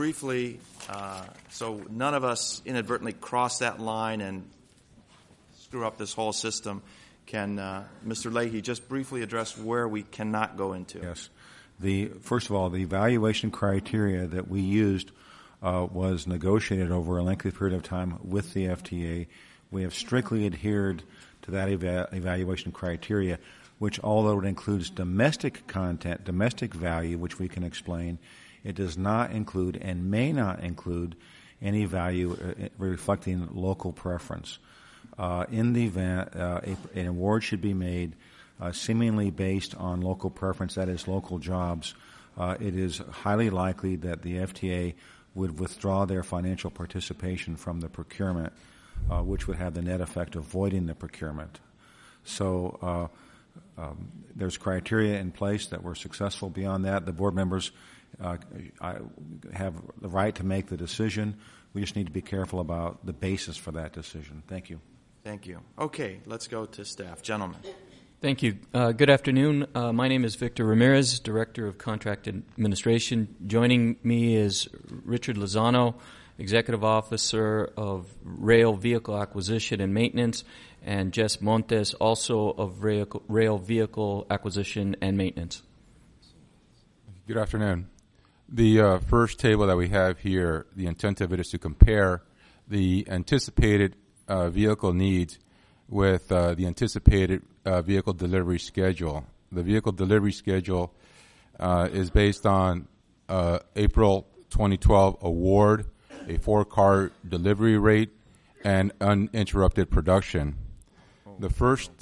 Briefly, so none of us inadvertently cross that line and screw up this whole system. Can Mr. Leahy just briefly address where we cannot go into? Yes. First of all, the evaluation criteria that we used was negotiated over a lengthy period of time with the FTA. We have strictly adhered to that evaluation criteria, which, although it includes domestic content, domestic value, which we can explain, it does not include and may not include any value reflecting local preference. In the event, an award should be made seemingly based on local preference, that is, local jobs. It is highly likely that the FTA would withdraw their financial participation from the procurement, which would have the net effect of voiding the procurement. So there's criteria in place that were successful. Beyond that, the board members have the right to make the decision. We just need to be careful about the basis for that decision. Thank you. Thank you. Okay, let's go to staff. Gentlemen. Thank you. Good afternoon. My name is Victor Ramirez, Director of Contract Administration. Joining me is Richard Lozano, Executive Officer of Rail Vehicle Acquisition and Maintenance, and Jess Montes, also of Rail Vehicle Acquisition and Maintenance. Good afternoon. The first table that we have here, the intent of it is to compare the anticipated vehicle needs with the anticipated vehicle delivery schedule. The vehicle delivery schedule is based on April 2012 award, a 4-car delivery rate, and uninterrupted production. The first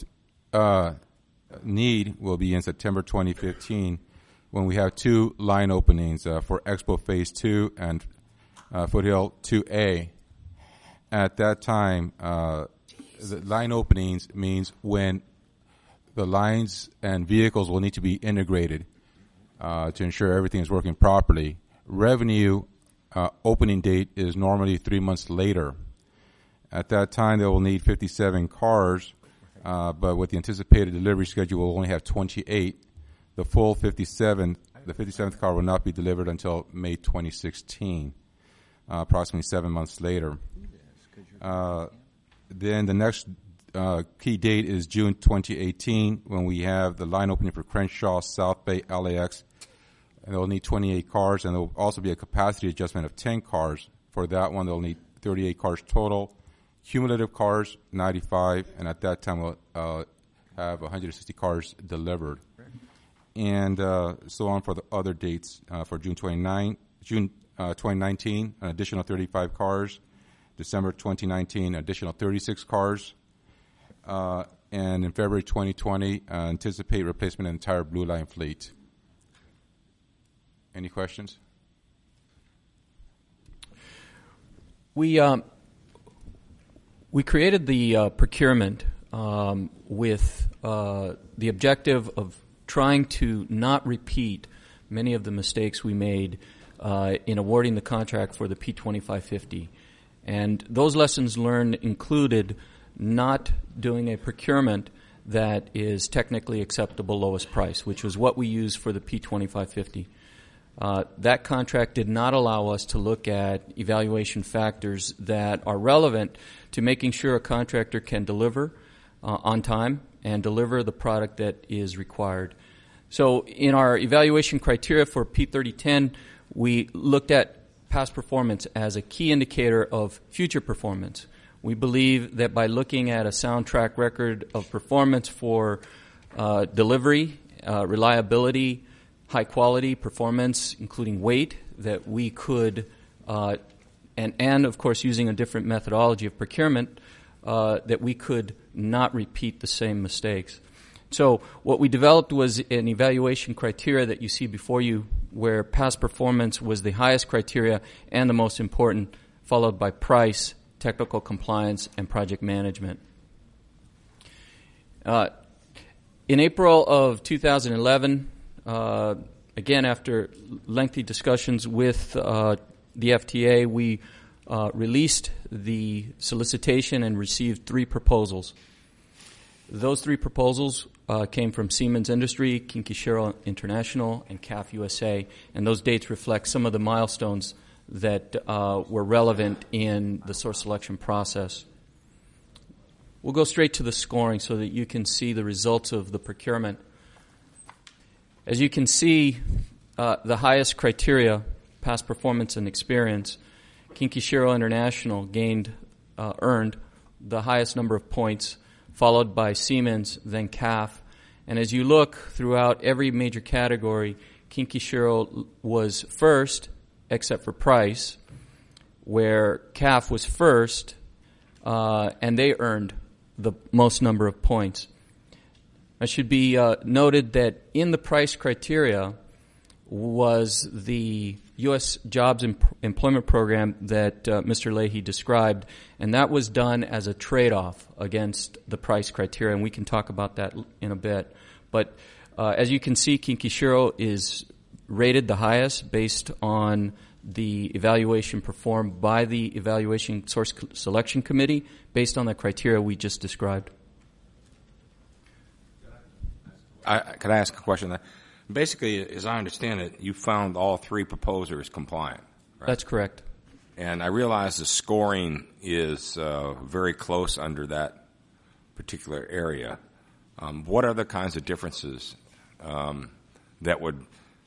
need will be in September 2015 when we have 2 line openings for Expo Phase 2 and Foothill 2A. At that time, the line openings means when the lines and vehicles will need to be integrated to ensure everything is working properly. Revenue opening date is normally 3 months later. At that time, they will need 57 cars, but with the anticipated delivery schedule, we'll only have 28. The full 57th car will not be delivered until May 2016, approximately 7 months later. Then the next key date is June 2018 when we have the line opening for Crenshaw, South Bay, LAX. And they'll need 28 cars, and there will also be a capacity adjustment of 10 cars. For that one, they'll need 38 cars total. Cumulative cars, 95, and at that time we'll have 160 cars delivered. And so on for the other dates. For June 2019, an additional 35 cars. December 2019, additional 36 cars. And in February 2020, anticipate replacement of the entire Blue Line fleet. Any questions? We created the procurement with the objective of trying to not repeat many of the mistakes we made in awarding the contract for the P2550. And those lessons learned included not doing a procurement that is technically acceptable lowest price, which was what we used for the P2550. That contract did not allow us to look at evaluation factors that are relevant to making sure a contractor can deliver on time and deliver the product that is required. So in our evaluation criteria for P3010, we looked at past performance as a key indicator of future performance. We believe that by looking at a sound track record of performance for delivery, reliability, high quality performance, including weight, that we could, and of course using a different methodology of procurement, that we could not repeat the same mistakes. So what we developed was an evaluation criteria that you see before you, where past performance was the highest criteria and the most important, followed by price, technical compliance, and project management. In April of 2011, again after lengthy discussions with the FTA, we released the solicitation and received 3 proposals. Those 3 proposals came from Siemens Industry, Kinkishiro International, and CAF USA, and those dates reflect some of the milestones that were relevant in the source selection process. We'll go straight to the scoring so that you can see the results of the procurement. As you can see, the highest criteria, past performance and experience, Kinkishiro International earned the highest number of points, followed by Siemens, then CAF. And as you look throughout every major category, Kinkishiro was first, except for price, where CAF was first, and they earned the most number of points. It should be noted that in the price criteria was the U.S. Jobs Employment Program that Mr. Leahy described, and that was done as a trade-off against the price criteria, and we can talk about that in a bit. But as you can see, Kinkishiro is rated the highest based on the evaluation performed by the Evaluation Source Selection Committee based on the criteria we just described. Could I ask a question there? Basically, as I understand it, you found all three proposers compliant, right? That's correct. And I realize the scoring is very close under that particular area. What are the kinds of differences that would,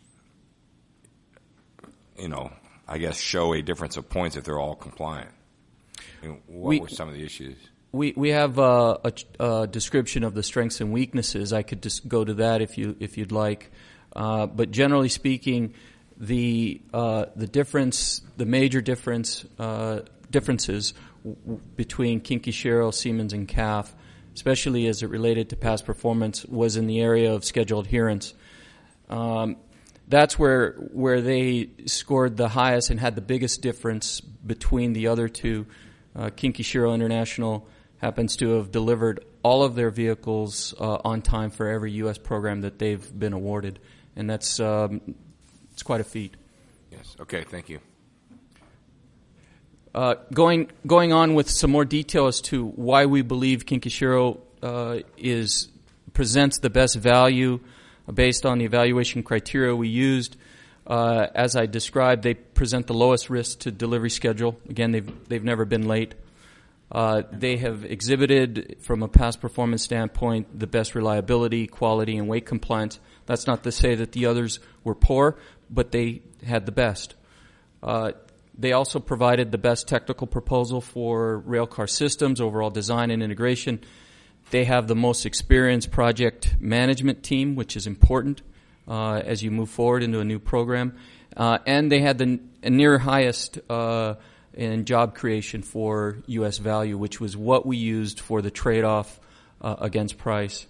I guess, show a difference of points if they're all compliant? What were some of the issues? We have a description of the strengths and weaknesses. I could just go to that if you'd like. But generally speaking, the major differences between Kinkishiro, Siemens, and CAF, especially as it related to past performance, was in the area of schedule adherence. That's where they scored the highest and had the biggest difference between the other two. Kinkishiro International happens to have delivered all of their vehicles on time for every U.S. program that they've been awarded, and that's it's quite a feat. Yes. Okay. Thank you. Going on with some more detail as to why we believe Kinkishiro presents the best value based on the evaluation criteria we used. As I described, they present the lowest risk to delivery schedule. Again, they've never been late. They have exhibited, from a past performance standpoint, the best reliability, quality, and weight compliance. That's not to say that the others were poor, but they had the best. They also provided the best technical proposal for railcar systems, overall design and integration. They have the most experienced project management team, which is important as you move forward into a new program. And they had the near highest in job creation for U.S. value, which was what we used for the trade-off against price.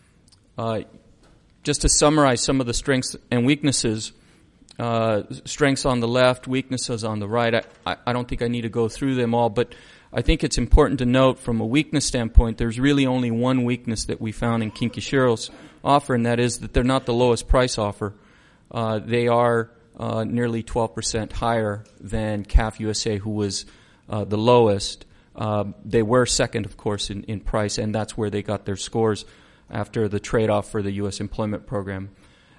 Just to summarize some of the strengths and weaknesses, strengths on the left, weaknesses on the right. I don't think I need to go through them all, but I think it's important to note from a weakness standpoint, there's really only one weakness that we found in Kinkishiro's offer, and that is that they're not the lowest price offer. They are nearly 12% higher than CAF USA, who was the lowest. They were second, of course, in price, and that's where they got their scores after the trade-off for the U.S. employment program.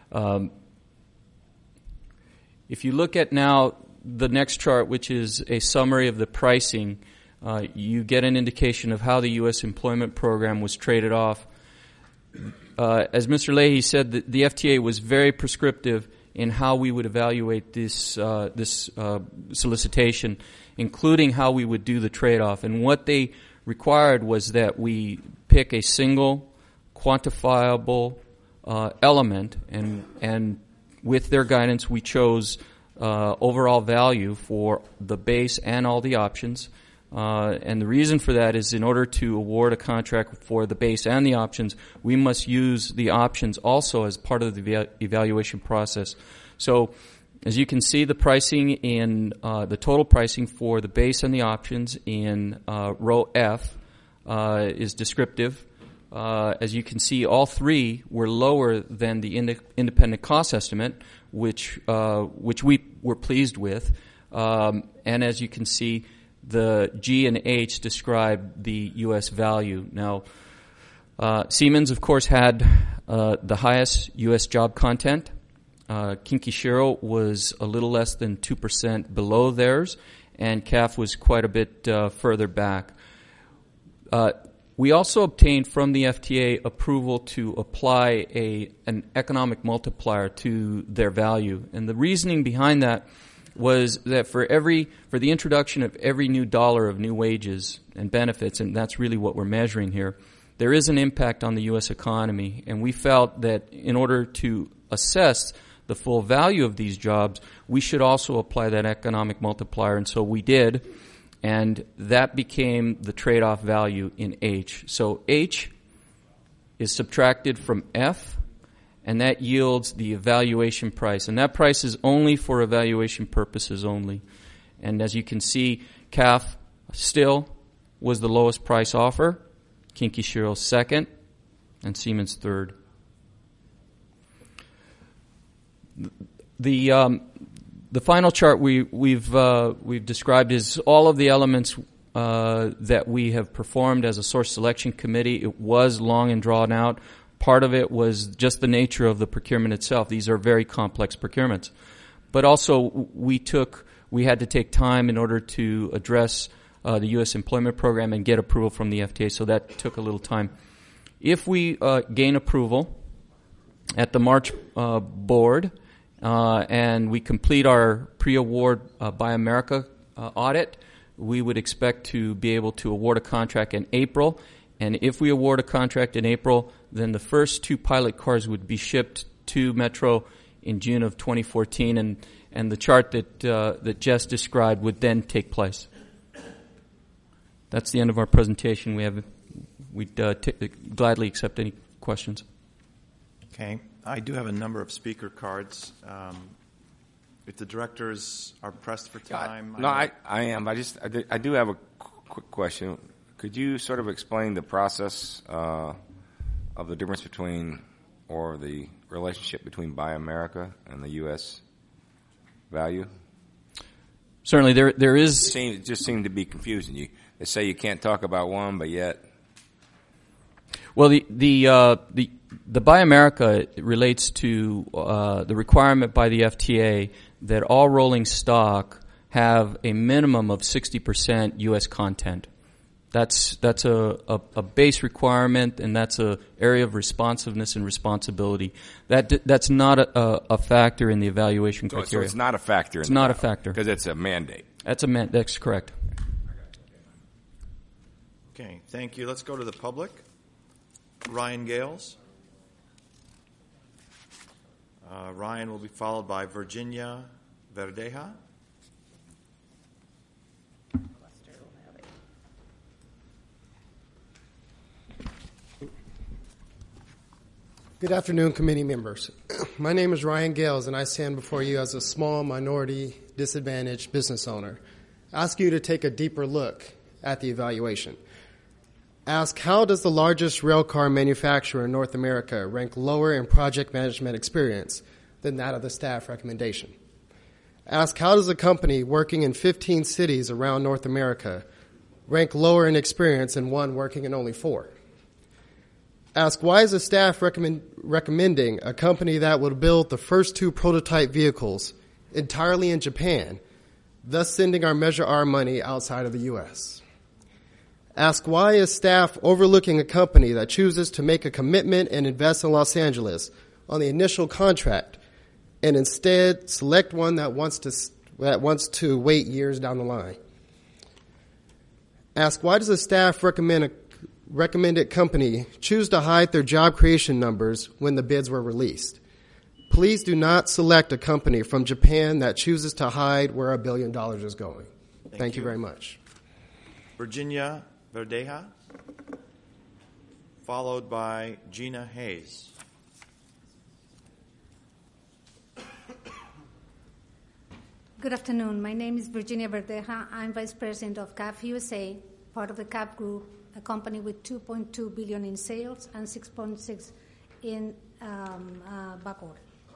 If you look at now the next chart, which is a summary of the pricing, you get an indication of how the U.S. employment program was traded off. As Mr. Leahy said, the FTA was very prescriptive in how we would evaluate this solicitation, including how we would do the trade-off. And what they required was that we pick a single quantifiable element, and with their guidance, we chose overall value for the base and all the options. And the reason for that is in order to award a contract for the base and the options, we must use the options also as part of the evaluation process. So as you can see, the pricing in the total pricing for the base and the options in row F is descriptive. As you can see, all three were lower than the independent cost estimate, which we were pleased with. And as you can see, the G and H describe the U.S. value. Now, Siemens, of course, had the highest U.S. job content. Kinkishiro was a little less than 2% below theirs, and CAF was quite a bit further back. We also obtained from the FTA approval to apply an economic multiplier to their value. And the reasoning behind that was that for the introduction of every new dollar of new wages and benefits, and that's really what we're measuring here, there is an impact on the U.S. economy. And we felt that in order to assess the full value of these jobs, we should also apply that economic multiplier, and so we did. And that became the trade-off value in H. So H is subtracted from F, and that yields the evaluation price. And that price is only for evaluation purposes only. And as you can see, CAF still was the lowest price offer, Kinky Shiro second, and Siemens third. The final chart we've described is all of the elements that we have performed as a source selection committee. It was long and drawn out. Part of it was just the nature of the procurement itself. These are very complex procurements. But also we had to take time in order to address the U.S. employment program and get approval from the FTA, so that took a little time. If we gain approval at the March board, and we complete our pre-award Buy America audit, we would expect to be able to award a contract in April. And if we award a contract in April, then the first 2 pilot cars would be shipped to Metro in June of 2014, and the chart that Jess described would then take place. That's the end of our presentation. We'd gladly accept any questions. Okay. I do have a number of speaker cards. If the directors are pressed for time. I am. I do have a quick question. Could you sort of explain the process of the difference between, or the relationship between Buy America and the U.S. value? Certainly, there is. It just seemed to be confusing. They say you can't talk about one, but yet. Well, the Buy America relates to the requirement by the FTA that all rolling stock have a minimum of 60% U.S. content. That's a base requirement, and that's a area of responsiveness and responsibility. That's not a factor in the evaluation criteria. So it's not a factor. It's not a factor because it's a mandate. That's correct. Okay, thank you. Let's go to the public. Ryan Gales. Ryan will be followed by Virginia Verdeja. Good afternoon, committee members. My name is Ryan Gales, and I stand before you as a small minority disadvantaged business owner. I ask you to take a deeper look at the evaluation. Ask, how does the largest railcar manufacturer in North America rank lower in project management experience than that of the staff recommendation? Ask, how does a company working in 15 cities around North America rank lower in experience than one working in only 4? Ask, why is the staff recommending a company that would build the first 2 prototype vehicles entirely in Japan, thus sending our Measure R money outside of the U.S.? Ask, why is staff overlooking a company that chooses to make a commitment and invest in Los Angeles on the initial contract and instead select one that wants to wait years down the line? Ask, why does the staff recommended company choose to hide their job creation numbers when the bids were released? Please do not select a company from Japan that chooses to hide where $1 billion is going. Thank you very much. Virginia Verdeja, followed by Gina Hayes. Good afternoon. My name is Virginia Verdeja. I'm Vice President of CAF USA, part of the CAF Group, a company with $2.2 billion in sales and $6.6 in backorder.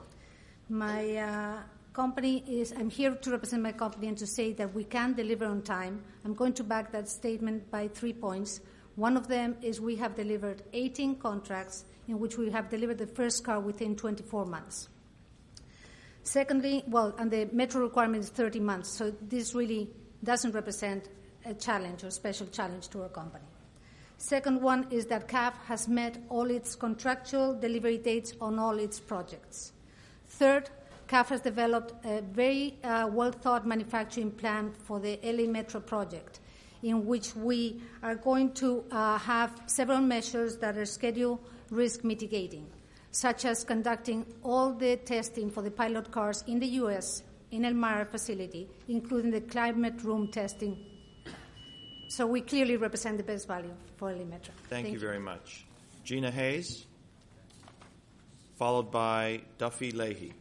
My I'm here to represent my company and to say that we can deliver on time. I'm going to back that statement by 3 points. One of them is we have delivered 18 contracts in which we have delivered the first car within 24 months. Secondly, and the metro requirement is 30 months, so this really doesn't represent a challenge or special challenge to our company. Second one is that CAF has met all its contractual delivery dates on all its projects. Third, CAF has developed a very well-thought manufacturing plan for the LA Metro project, in which we are going to have several measures that are schedule risk mitigating, such as conducting all the testing for the pilot cars in the U.S. in El Mar facility, including the climate room testing. So we clearly represent the best value for LA Metro. Thank you very much. Gina Hayes, followed by Duffy Leahy.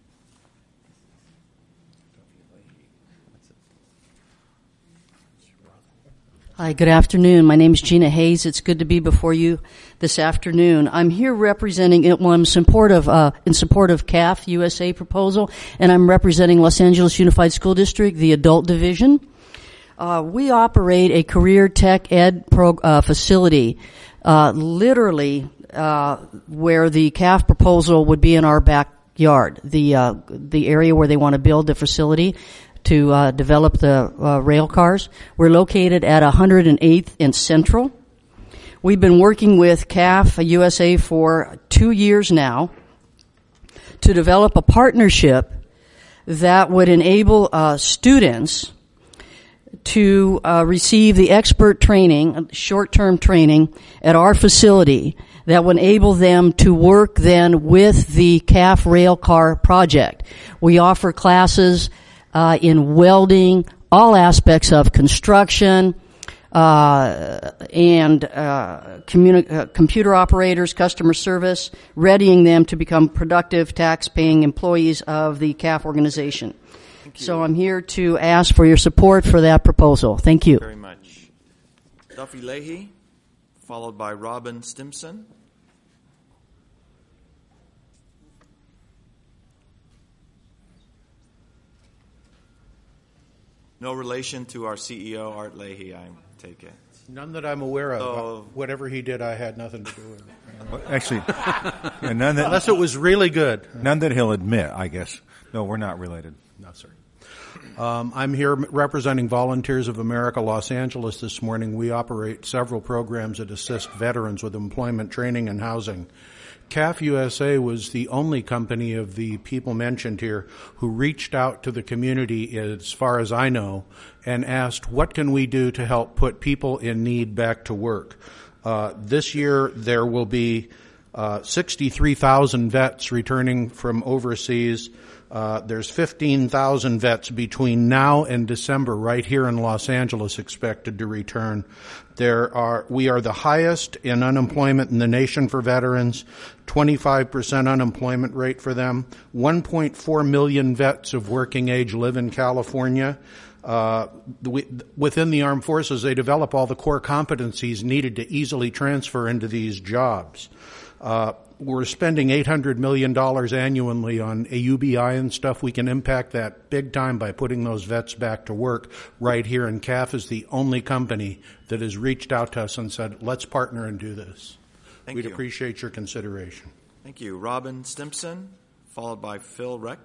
Hi, good afternoon. My name is Gina Hayes. It's good to be before you this afternoon. I'm here representing, I'm in support of CAF USA proposal, and I'm representing Los Angeles Unified School District, the adult division. We operate a career tech ed facility, literally, where the CAF proposal would be in our backyard, the area where they want to build the facility to develop the rail cars. We're located at 108th and Central. We've been working with CAF USA for 2 years now to develop a partnership that would enable students to receive the expert training, short-term training at our facility that would enable them to work then with the CAF rail car project. We offer classes in welding, all aspects of construction, and computer operators, customer service, readying them to become productive, tax-paying employees of the CAF organization. So I'm here to ask for your support for that proposal. Thank you. Very much. Duffy Leahy, followed by Robin Stimson. No relation to our CEO, Art Leahy, I take it. None that I'm aware of. Whatever he did, I had nothing to do with it. Well, actually, yeah, none that, unless it was really good. None that he'll admit, I guess. No, we're not related. No, sir. I'm here representing Volunteers of America Los Angeles this morning. We operate several programs that assist veterans with employment, training, and housing. CAF USA was the only company of the people mentioned here who reached out to the community, as far as I know, and asked, what can we do to help put people in need back to work? This year there will be 63,000 vets returning from overseas. There's 15,000 vets between now and December right here in Los Angeles expected to return. We are the highest in unemployment in the nation for veterans, 25% unemployment rate for them. 1.4 million vets of working age live in California. Within the armed forces, they develop all the core competencies needed to easily transfer into these jobs. We're spending $800 million annually on AUBI and stuff. We can impact that big time by putting those vets back to work right here. And CAF is the only company that has reached out to us and said, let's partner and do this. We'd appreciate your consideration. Thank you. Robin Stimson, followed by Phil Recht.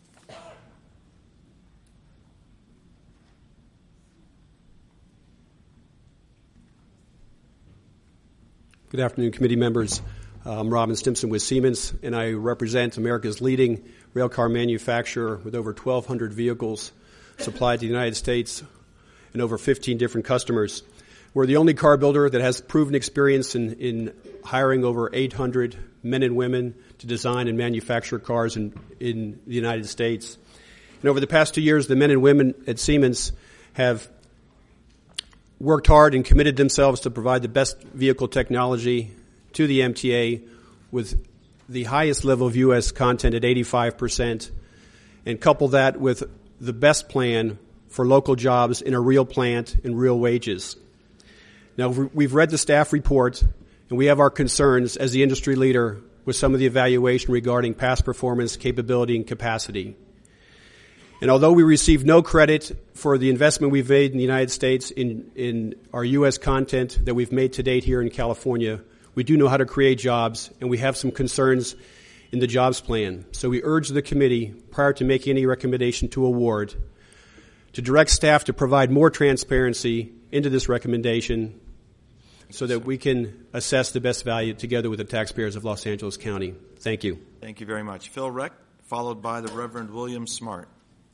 Good afternoon, committee members. I'm Robin Stimson with Siemens, and I represent America's leading railcar manufacturer with over 1,200 vehicles supplied to the United States and over 15 different customers. We're the only car builder that has proven experience in hiring over 800 men and women to design and manufacture cars in the United States. And over the past 2 years, the men and women at Siemens have worked hard and committed themselves to provide the best vehicle technology to the MTA with the highest level of U.S. content at 85%, and couple that with the best plan for local jobs in a real plant and real wages. Now, we've read the staff report, and we have our concerns as the industry leader with some of the evaluation regarding past performance, capability, and capacity. And although we receive no credit for the investment we've made in the United States in our U.S. content that we've made to date here in California, we do know how to create jobs, and we have some concerns in the jobs plan. So we urge the committee, prior to making any recommendation to award, to direct staff to provide more transparency into this recommendation so that we can assess the best value together with the taxpayers of Los Angeles County. Thank you. Thank you very much. Phil Reck, followed by the Reverend William Smart.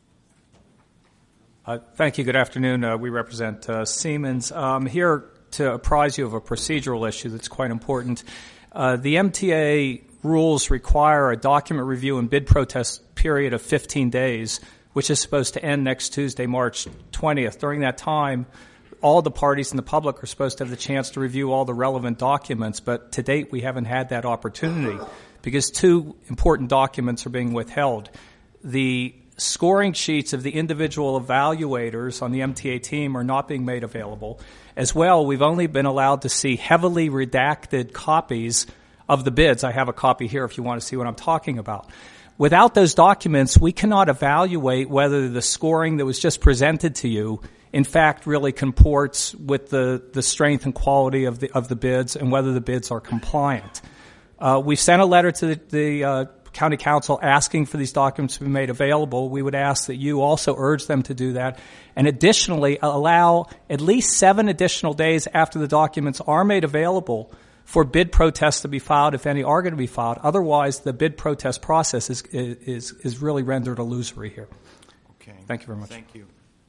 Thank you. Good afternoon. We represent Siemens. I'm here to apprise you of a procedural issue that's quite important. The MTA rules require a document review and bid protest period of 15 days, which is supposed to end next Tuesday, March 20th. During that time, all the parties in the public are supposed to have the chance to review all the relevant documents, but to date we haven't had that opportunity because two important documents are being withheld. The scoring sheets of the individual evaluators on the MTA team are not being made available. As well, we've only been allowed to see heavily redacted copies of the bids. I have a copy here if you want to see what I'm talking about. Without those documents, we cannot evaluate whether the scoring that was just presented to you in fact really comports with the strength and quality of the bids and whether the bids are compliant. We've sent a letter to the County Council asking for these documents to be made available. We would ask that you also urge them to do that and additionally allow at least 7 additional days after the documents are made available for bid protests to be filed, if any are going to be filed. Otherwise, the bid protest process is really rendered illusory here. Okay. Thank you very much. Thank you.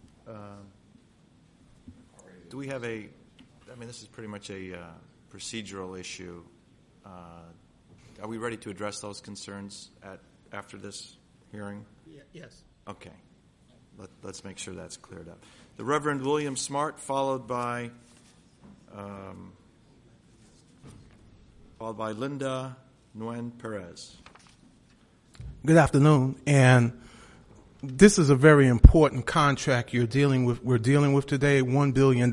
Do we have this is pretty much a procedural issue. Are we ready to address those concerns after this hearing? Yes. Okay. Let's make sure that's cleared up. The Reverend William Smart, followed by Linda Nguyen Perez. Good afternoon, and this is a very important contract we're dealing with today, $1 billion.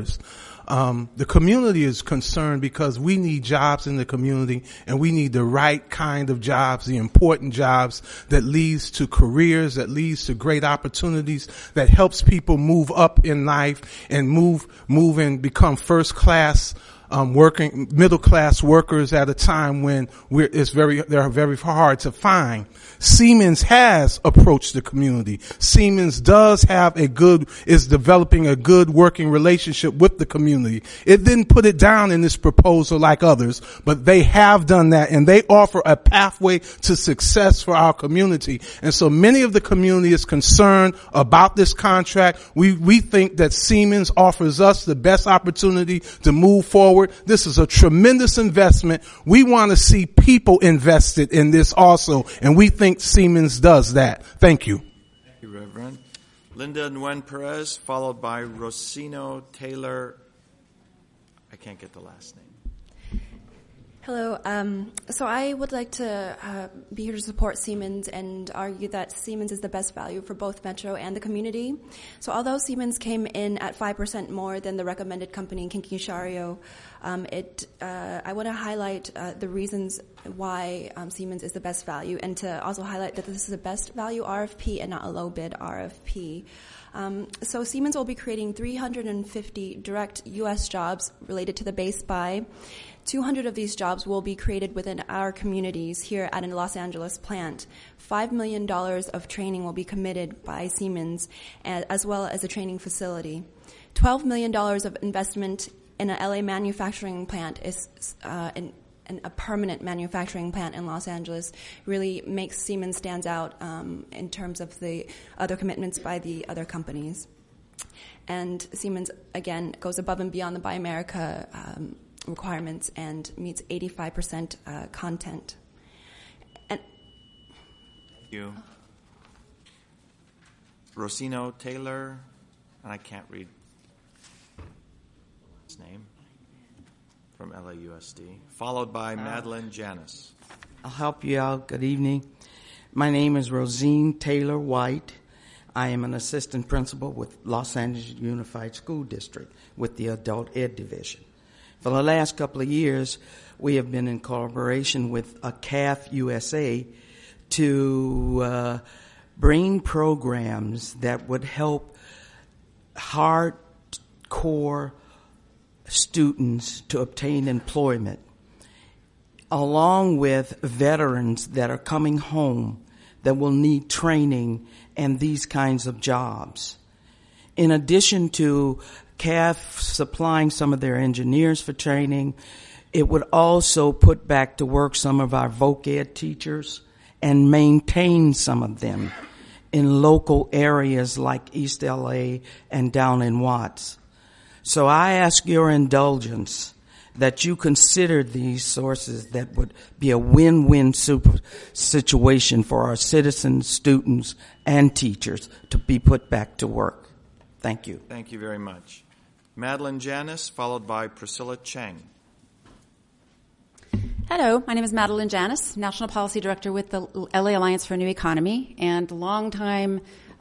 The community is concerned because we need jobs in the community, and we need the right kind of jobs, the important jobs that leads to careers, that leads to great opportunities, that helps people move up in life and move and become first class working middle class workers at a time when they're very hard to find. Siemens has approached the community. Siemens is developing a good working relationship with the community. It didn't put it down in this proposal like others, but they have done that, and they offer a pathway to success for our community. And so many of the community is concerned about this contract. We think that Siemens offers us the best opportunity to move forward. This is a tremendous investment. We want to see people invested in this also, and we think Siemens does that. Thank you. Thank you, Reverend. Linda Nguyen Perez, followed by Rosino Taylor. I can't get the last name. Hello. So I would like to be here to support Siemens and argue that Siemens is the best value for both Metro and the community. So although Siemens came in at 5% more than the recommended company in Kinkinshario, I want to highlight the reasons why Siemens is the best value, and to also highlight that this is a best value RFP and not a low bid RFP. So Siemens will be creating 350 direct U.S. jobs related to the base buy. 200 of these jobs will be created within our communities here at a Los Angeles plant. $5 million of training will be committed by Siemens, as well as a training facility. $12 million of investment in an LA manufacturing plant is a permanent manufacturing plant in Los Angeles really makes Siemens stands out in terms of the other commitments by the other companies. And Siemens, again, goes above and beyond the Buy America requirements and meets 85% content. And thank you. Rosino Taylor, and I can't read his name, from LAUSD, followed by Madeline Janis. I'll help you out. Good evening. My name is Rosine Taylor White. I am an assistant principal with Los Angeles Unified School District with the Adult Ed Division. For the last couple of years, we have been in collaboration with CAF USA to bring programs that would help hardcore students to obtain employment, along with veterans that are coming home that will need training and these kinds of jobs. In addition to CAF supplying some of their engineers for training. It would also put back to work some of our voc ed teachers and maintain some of them in local areas like East LA and down in Watts. So I ask your indulgence that you consider these sources that would be a win-win situation for our citizens, students, and teachers to be put back to work. Thank you. Thank you very much. Madeline Janis, followed by Priscilla Chang. Hello, my name is Madeline Janis, National Policy Director with the LA Alliance for a New Economy and longtime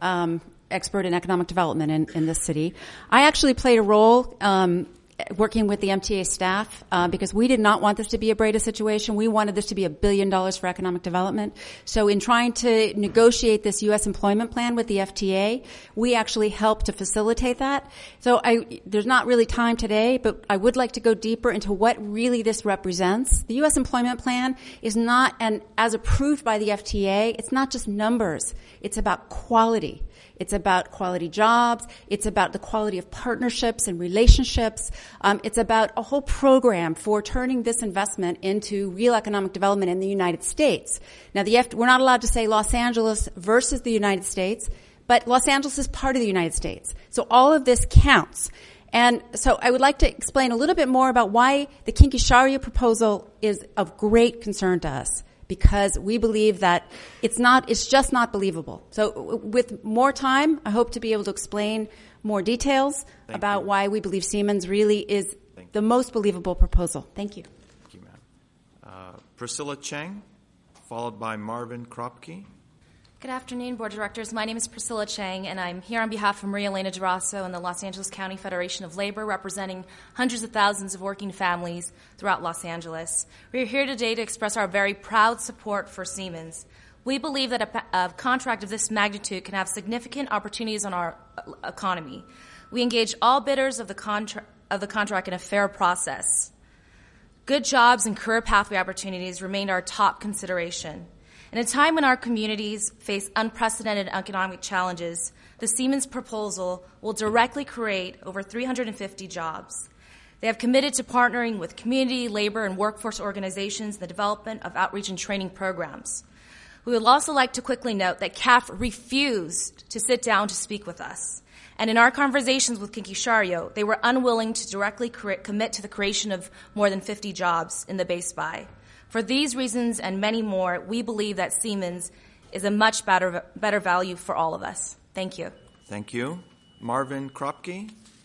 expert in economic development in this city. I actually played a role working with the MTA staff because we did not want this to be a Breda situation. We wanted this to be $1 billion for economic development. So in trying to negotiate this U.S. employment plan with the FTA, we actually helped to facilitate that. So there's not really time today, but I would like to go deeper into what really this represents. The U.S. employment plan is not, and as approved by the FTA, it's not just numbers. It's about quality. It's about quality jobs. It's about the quality of partnerships and relationships. It's about a whole program for turning this investment into real economic development in the United States. Now, we're not allowed to say Los Angeles versus the United States, but Los Angeles is part of the United States. So all of this counts. And so I would like to explain a little bit more about why the Kinky-Sharia proposal is of great concern to us. Because we believe that it's just not believable. So with more time, I hope to be able to explain more details about why we believe Siemens really is the most believable proposal. Thank you. Thank you, ma'am. Priscilla Chang, followed by Marvin Kropke. Good afternoon, Board of Directors. My name is Priscilla Chang, and I'm here on behalf of Maria Elena Durasso and the Los Angeles County Federation of Labor, representing hundreds of thousands of working families throughout Los Angeles. We are here today to express our very proud support for Siemens. We believe that a contract of this magnitude can have significant opportunities on our economy. We engage all bidders of the contract in a fair process. Good jobs and career pathway opportunities remain our top consideration. In a time when our communities face unprecedented economic challenges, the Siemens proposal will directly create over 350 jobs. They have committed to partnering with community, labor, and workforce organizations in the development of outreach and training programs. We would also like to quickly note that CAF refused to sit down to speak with us. And in our conversations with Kinky-Sharia, they were unwilling to directly commit to the creation of more than 50 jobs in the base buy. For these reasons and many more, we believe that Siemens is a much better value for all of us. Thank you. Thank you. Marvin Kropke,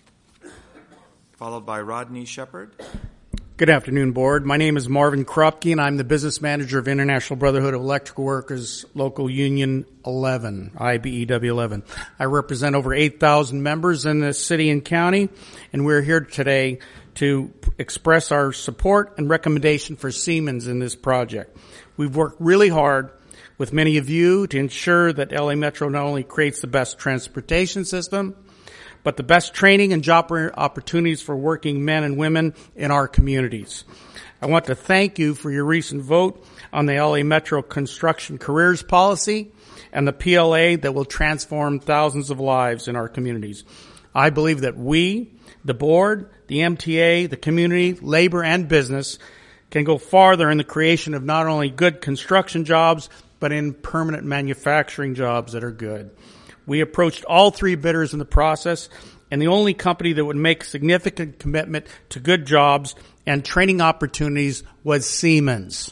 followed by Rodney Shepard. Good afternoon, Board. My name is Marvin Kropke, and I'm the Business Manager of International Brotherhood of Electrical Workers, Local Union 11, IBEW 11. I represent over 8,000 members in the city and county, and we're here today to express our support and recommendation for Siemens in this project. We've worked really hard with many of you to ensure that LA Metro not only creates the best transportation system, but the best training and job opportunities for working men and women in our communities. I want to thank you for your recent vote on the LA Metro Construction Careers Policy and the PLA that will transform thousands of lives in our communities. I believe that we, the board, the MTA, the community, labor, and business can go farther in the creation of not only good construction jobs, but in permanent manufacturing jobs that are good. We approached all three bidders in the process, and the only company that would make significant commitment to good jobs and training opportunities was Siemens.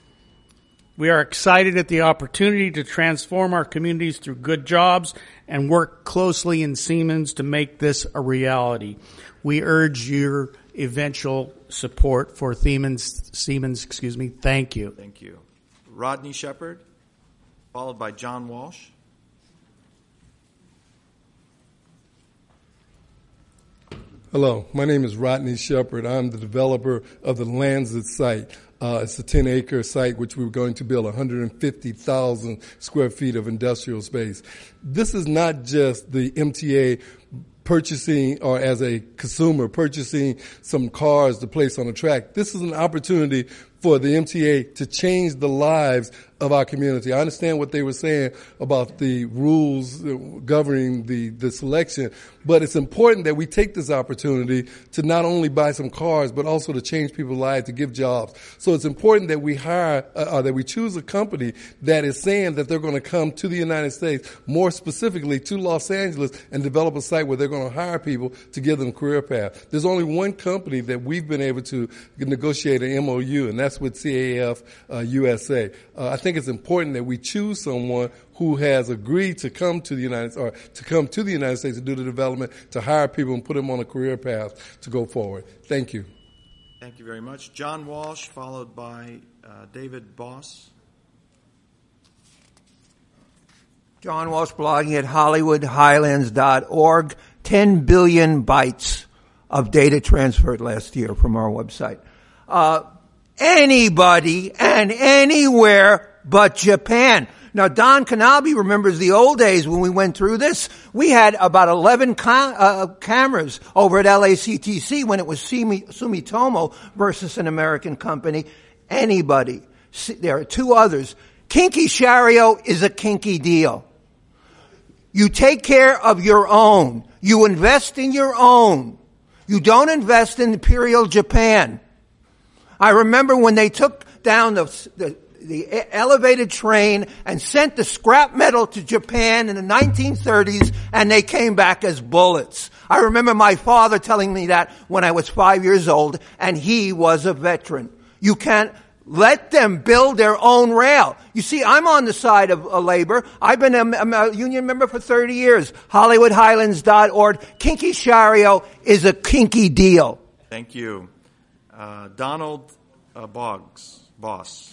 We are excited at the opportunity to transform our communities through good jobs and work closely in Siemens to make this a reality. We urge your eventual support for Siemens. Thank you. Thank you. Rodney Shepard, followed by John Walsh. Hello, my name is Rodney Shepard. I'm the developer of the Lansett site. It's a 10-acre site which we're going to build 150,000 square feet of industrial space. This is not just the MTA purchasing, or as a consumer purchasing some cars to place on the track. This is an opportunity for the MTA to change the lives of our community. I understand what they were saying about the rules governing the selection, but it's important that we take this opportunity to not only buy some cars, but also to change people's lives, to give jobs. So it's important that we that we choose a company that is saying that they're going to come to the United States, more specifically to Los Angeles, and develop a site where they're going to hire people to give them a career path. There's only one company that we've been able to negotiate an MOU, and that's with CAF USA. I think it's important that we choose someone who has agreed to come to the United States to do the development, to hire people and put them on a career path to go forward. Thank you. Thank you very much. John Walsh, followed by David Boss. John Walsh, blogging at HollywoodHighlands.org. 10 billion bytes of data transferred last year from our website. Anybody and anywhere but Japan. Now, Don Kanabe remembers the old days when we went through this. We had about 11 cameras over at LACTC when it was Sumitomo versus an American company. Anybody. There are two others. Kinky Shario is a kinky deal. You take care of your own. You invest in your own. You don't invest in Imperial Japan. I remember when they took down the elevated train and sent the scrap metal to Japan in the 1930s, and they came back as bullets. I remember my father telling me that when I was 5 years old, and he was a veteran. You can't let them build their own rail. You see, I'm on the side of labor. I've been a union member for 30 years. HollywoodHighlands.org. Kinky Shario is a kinky deal. Thank you. Donald Boss.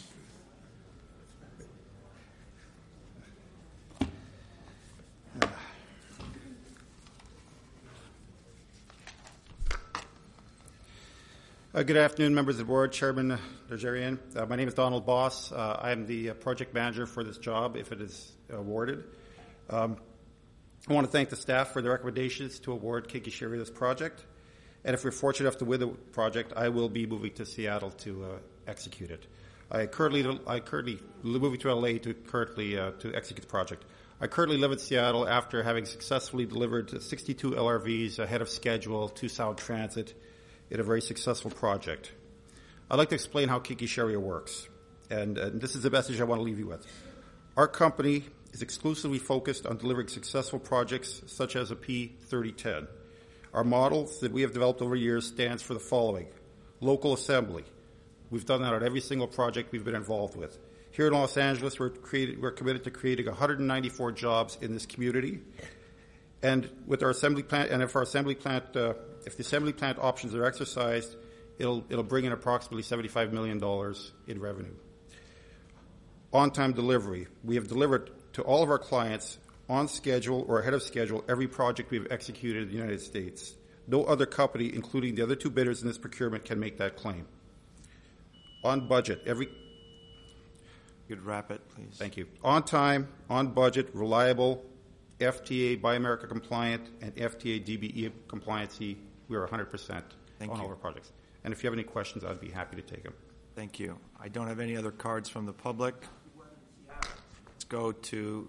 Good afternoon, members of the board, Chairman Najarian. My name is Donald Boss. I am the project manager for this job if it is awarded. I want to thank the staff for their recommendations to award Kinky Shario this project. And if we're fortunate enough to win the project, I will be moving to Seattle to execute it. I currently moving to LA to execute the project. I currently live in Seattle after having successfully delivered 62 LRVs ahead of schedule to Sound Transit in a very successful project. I'd like to explain how Kinky Shario works, and this is the message I want to leave you with. Our company is exclusively focused on delivering successful projects such as a P3010. Our model that we have developed over years stands for the following: local assembly. We've done that on every single project we've been involved with. Here in Los Angeles, we're committed to creating 194 jobs in this community. And with our assembly plant, and if the assembly plant options are exercised, it'll bring in approximately $75 million in revenue. On-time delivery. We have delivered to all of our clients on schedule or ahead of schedule every project we've executed in the United States. No other company, including the other two bidders in this procurement, can make that claim. On budget. You'd wrap it, please. Thank you. On time, on budget, reliable, FTA Buy America compliant, and FTA DBE compliancy. We are 100% on all our projects. And if you have any questions, I'd be happy to take them. Thank you. I don't have any other cards from the public. Let's go to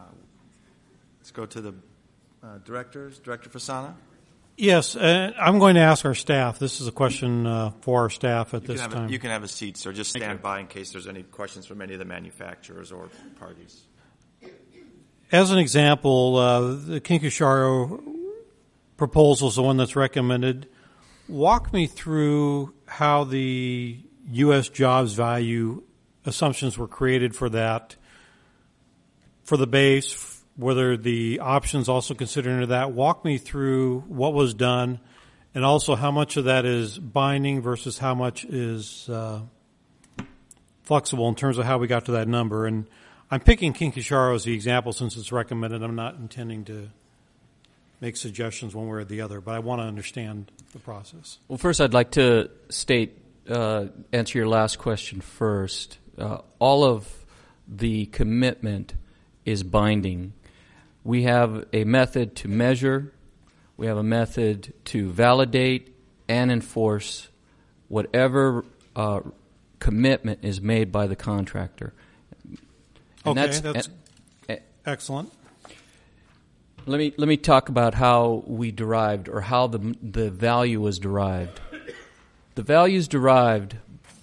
the directors. Director Fasana. Yes, I'm going to ask our staff. This is a question for our staff at this time. You can have a seat, sir. Just stand by in case there's any questions from any of the manufacturers or parties. As an example, the Kinky Shario proposal is the one that's recommended. Walk me through how the U.S. jobs value assumptions were created for that, for the base, whether the options also considered into that. Walk me through what was done, and also how much of that is binding versus how much is flexible in terms of how we got to that number. And I'm picking Kinky Shario as the example since it's recommended. I'm not intending to make suggestions one way or the other, but I want to understand the process. Well, first I'd like to answer your last question first. All of the commitment is binding. We have a method to measure, we have a method to validate and enforce whatever commitment is made by the contractor. And that's excellent. Let me talk about how we derived, or how the value was derived. The value is derived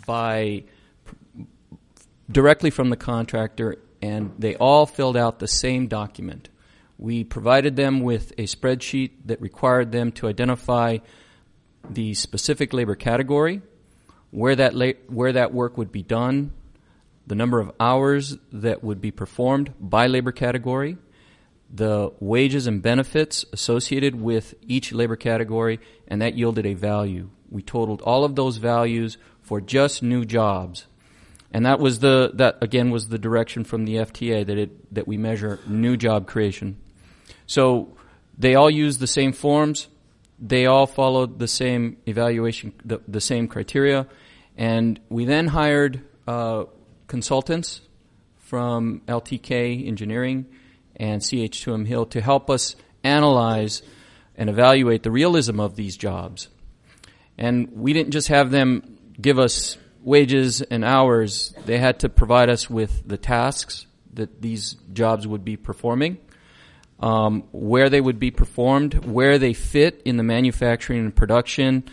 directly from the contractor, and they all filled out the same document. We provided them with a spreadsheet that required them to identify the specific labor category, where that work would be done, the number of hours that would be performed by labor category, the wages and benefits associated with each labor category, and that yielded a value. We totaled all of those values for just new jobs. And that was that again was the direction from the FTA that we measure new job creation. So they all used the same forms, they all followed the same evaluation, the same criteria, and we then hired consultants from LTK Engineering and CH2M Hill to help us analyze and evaluate the realism of these jobs. And we didn't just have them give us wages and hours. They had to provide us with the tasks that these jobs would be performing, where they would be performed, where they fit in the manufacturing and production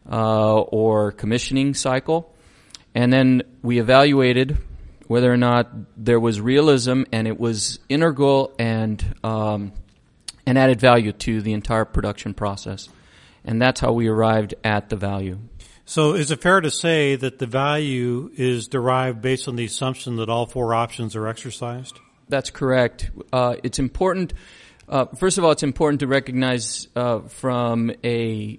or commissioning cycle. And then we evaluated whether or not there was realism and it was integral and added value to the entire production process. And that's how we arrived at the value. So is it fair to say that the value is derived based on the assumption that all four options are exercised? That's correct. It's important. First of all, it's important to recognize from an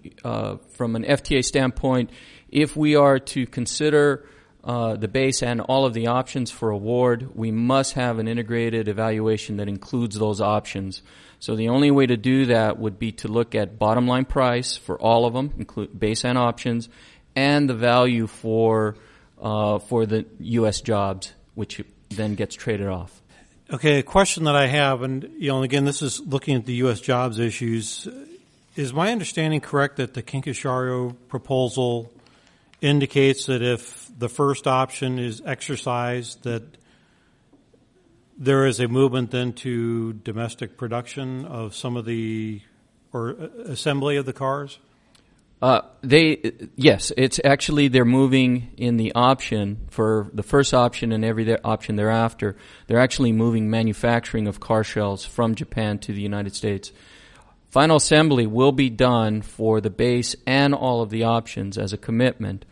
FTA standpoint, if we are to consider the base and all of the options for award, we must have an integrated evaluation that includes those options. So the only way to do that would be to look at bottom line price for all of them, include base and options, and the value for the U.S. jobs, which then gets traded off. Okay, a question that I have, and again, this is looking at the U.S. jobs issues. Is my understanding correct that the Quincashario proposal indicates that if the first option is exercised, that there is a movement then to domestic production of some of or assembly of the cars? Yes, it's actually they're moving in the option for the first option and every option thereafter. They're actually moving manufacturing of car shells from Japan to the United States. Final assembly will be done for the base and all of the options as a commitment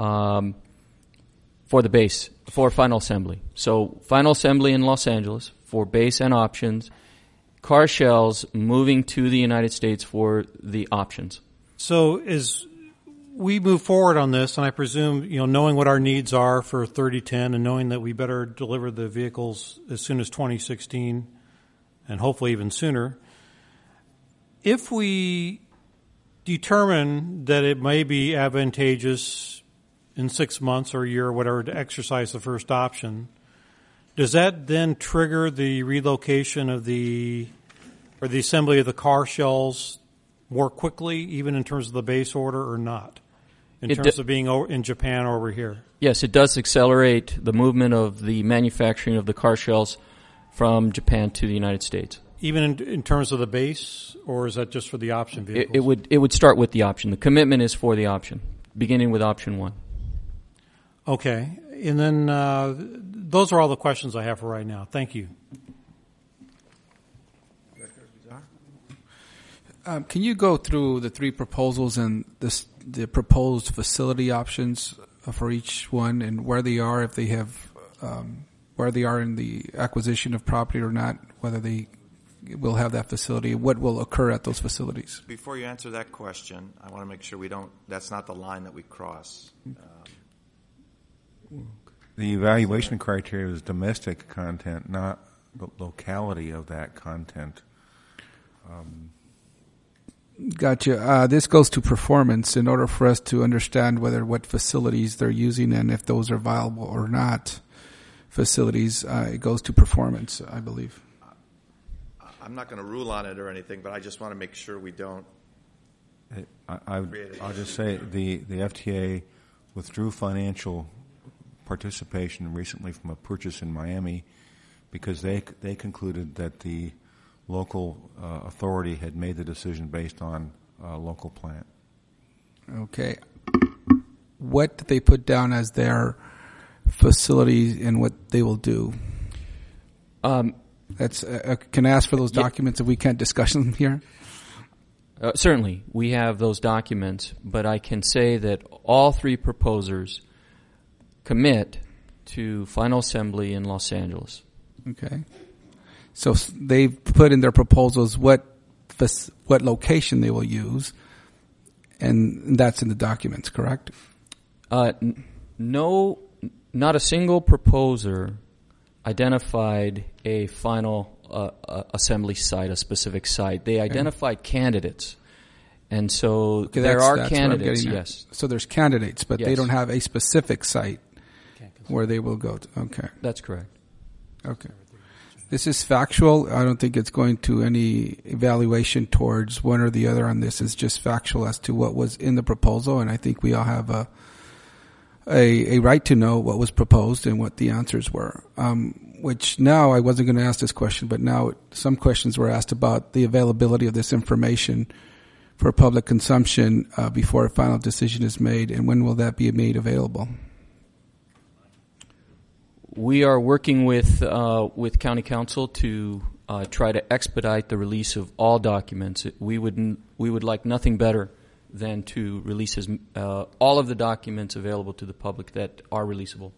for the base, for final assembly. So final assembly in Los Angeles for base and options, car shells moving to the United States for the options. So as we move forward on this, and I presume, knowing what our needs are for 3010 and knowing that we better deliver the vehicles as soon as 2016 and hopefully even sooner, if we determine that it may be advantageous in 6 months or a year or whatever to exercise the first option, does that then trigger the relocation of the assembly of the car shells more quickly, even in terms of the base order, or not, in terms of being in Japan or over here? Yes, it does accelerate the movement of the manufacturing of the car shells from Japan to the United States. Even in terms of the base, or is that just for the option vehicles? It would start with the option. The commitment is for the option, beginning with option 1. Okay. And then those are all the questions I have for right now. Thank you. Can you go through the three proposals and the proposed facility options for each one, and where they are, if they have, where they are in the acquisition of property or not, whether they will have that facility, what will occur at those facilities? Before you answer that question, I want to make sure that's not the line that we cross. The evaluation criteria is domestic content, not the locality of that content. Gotcha. This goes to performance in order for us to understand what facilities they're using and if those are viable or not facilities. It goes to performance, I believe. I'm not going to rule on it or anything, but I just want to make sure we don't. I'll just say the FTA withdrew financial participation recently from a purchase in Miami because they concluded that the local authority had made the decision based on a local plant. Okay. What did they put down as their facility and what they will do? That's can I ask for those documents if we can't discuss them here? Certainly, we have those documents, but I can say that all three proposers commit to final assembly in Los Angeles. Okay. So they've put in their proposals what location they will use, and that's in the documents, correct? No, not a single proposer identified a final assembly site, a specific site. They identified candidates. And so there are candidates, yes. So there's candidates, but yes. They don't have a specific site where they will go to. Okay. That's correct. Okay. This is factual. I don't think it's going to any evaluation towards one or the other on this. It's just factual as to what was in the proposal, and I think we all have a right to know what was proposed and what the answers were. Which now I wasn't going to ask this question, but now some questions were asked about the availability of this information for public consumption before a final decision is made, and when will that be made available? We are working with County Council to try to expedite the release of all documents. We would like nothing better than to release all of the documents available to the public that are releasable.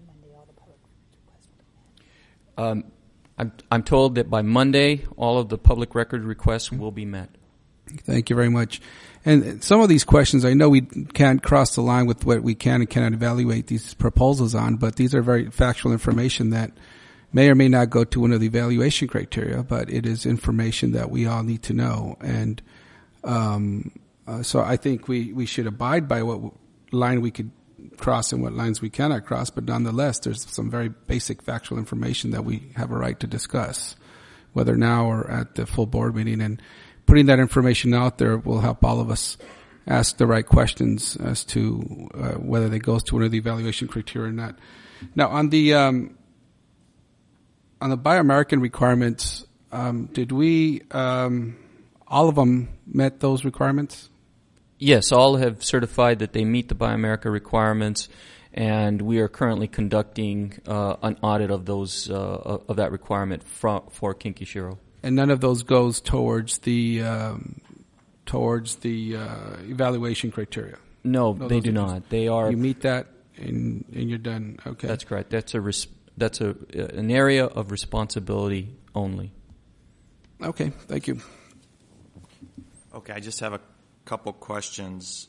I'm told that by Monday, all of the public record requests will be met. Thank you very much. And some of these questions, I know we can't cross the line with what we can and cannot evaluate these proposals on, but these are very factual information that may or may not go to one of the evaluation criteria, but it is information that we all need to know. And so I think we should abide by what line we could cross and what lines we cannot cross, but nonetheless, there's some very basic factual information that we have a right to discuss, whether now or at the full board meeting. And putting that information out there will help all of us ask the right questions as to whether it goes to one of the evaluation criteria or not. Now, on the Buy American requirements, did we all of them met those requirements? Yes, all have certified that they meet the Buy America requirements, and we are currently conducting an audit of those of that requirement for Kinkishiro. And none of those goes towards the evaluation criteria. No, they do not. They are. You meet that, and you're done. Okay, that's correct. That's an area of responsibility only. Okay, thank you. Okay, I just have a couple questions.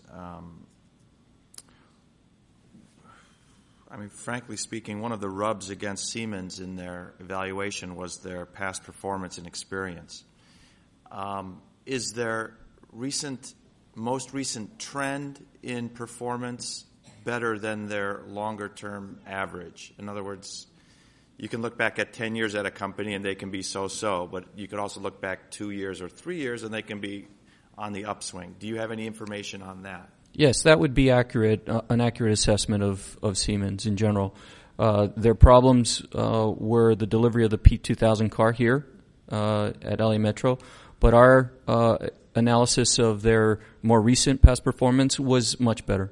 Frankly speaking, one of the rubs against Siemens in their evaluation was their past performance and experience. Is their most recent trend in performance better than their longer-term average? In other words, you can look back at 10 years at a company and they can be so-so, but you could also look back 2 years or 3 years and they can be on the upswing. Do you have any information on that? Yes, that would be accurate. An accurate assessment of Siemens in general. Their problems were the delivery of the P2000 car here at LA Metro, but our analysis of their more recent past performance was much better.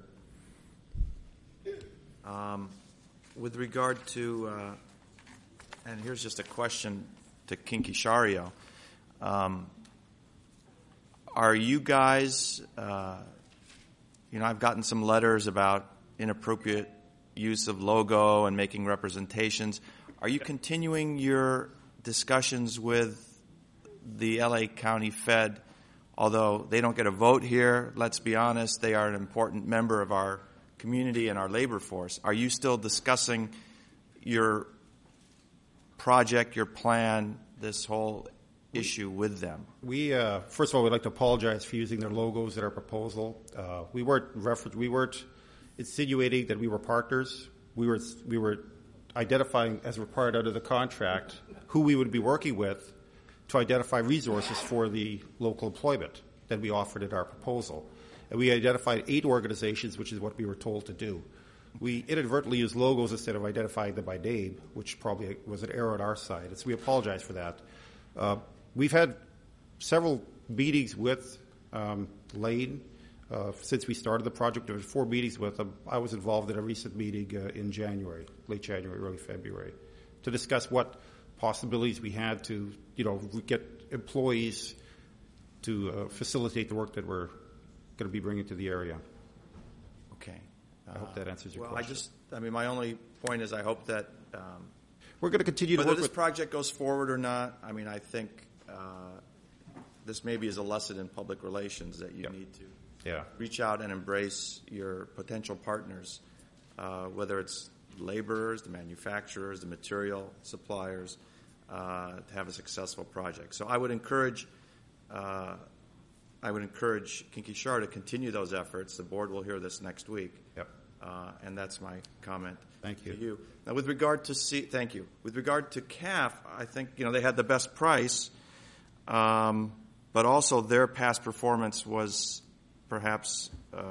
With regard to, and here's just a question to Kinkishario. Are you guys, I've gotten some letters about inappropriate use of logo and making representations. Are you continuing your discussions with the LA County Fed? Although they don't get a vote here, let's be honest, they are an important member of our community and our labor force. Are you still discussing your project, your plan, this whole issue with them? We first of all, we'd like to apologize for using their logos in our proposal. We weren't insinuating that we were partners. We were identifying, as required under the contract, who we would be working with to identify resources for the local employment that we offered in our proposal. And we identified 8 organizations, which is what we were told to do. we inadvertently used logos instead of identifying them by name, which probably was an error on our side. So we apologize for that. We've had several meetings with Lane since we started the project. There were 4 meetings with them. I was involved in a recent meeting in January, late January, early February, to discuss what possibilities we had to, get employees to facilitate the work that we're going to be bringing to the area. Okay. I hope that answers your question. My only point is I hope that we're going to continue to work whether this project goes forward or not. I think this maybe is a lesson in public relations that you need to reach out and embrace your potential partners, whether it's laborers, the manufacturers, the material suppliers, to have a successful project. So I would encourage Kinky Shar to continue those efforts. The board will hear this next week. Yep. And that's my comment. Thank you. To you. Now, with regard to thank you. With regard to CAF, I think they had the best price, but also their past performance was perhaps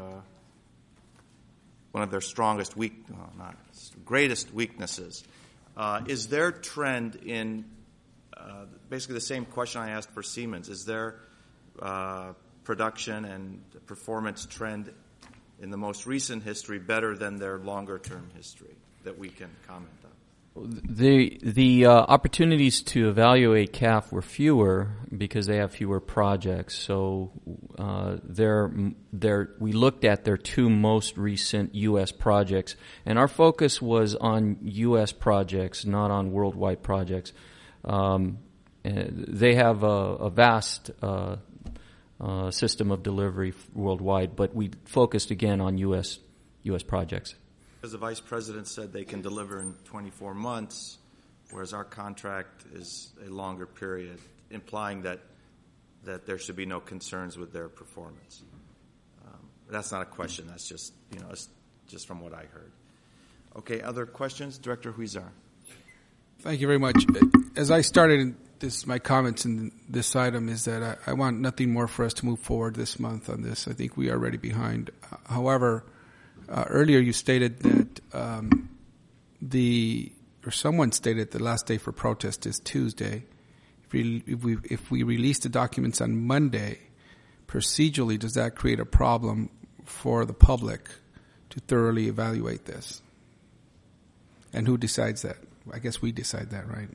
one of their greatest weaknesses. Is their trend in basically the same question I asked for Siemens? Is their production and performance trend in the most recent history better than their longer-term history that we can comment on? The opportunities to evaluate CAF were fewer because they have fewer projects. So we looked at their 2 most recent U.S. projects, and our focus was on U.S. projects, not on worldwide projects. They have a vast system of delivery worldwide, but we focused again on U.S. projects. Because the Vice President said they can deliver in 24 months, whereas our contract is a longer period, implying that there should be no concerns with their performance. That's not a question. That's just just from what I heard. Okay, other questions? Director Huizar. Thank you very much. As I started my comments in this item is that I want nothing more for us to move forward this month on this. I think we are already behind. However, earlier you stated that someone stated the last day for protest is Tuesday. If we release the documents on Monday, procedurally, does that create a problem for the public to thoroughly evaluate this? And who decides that? I guess we decide that, right?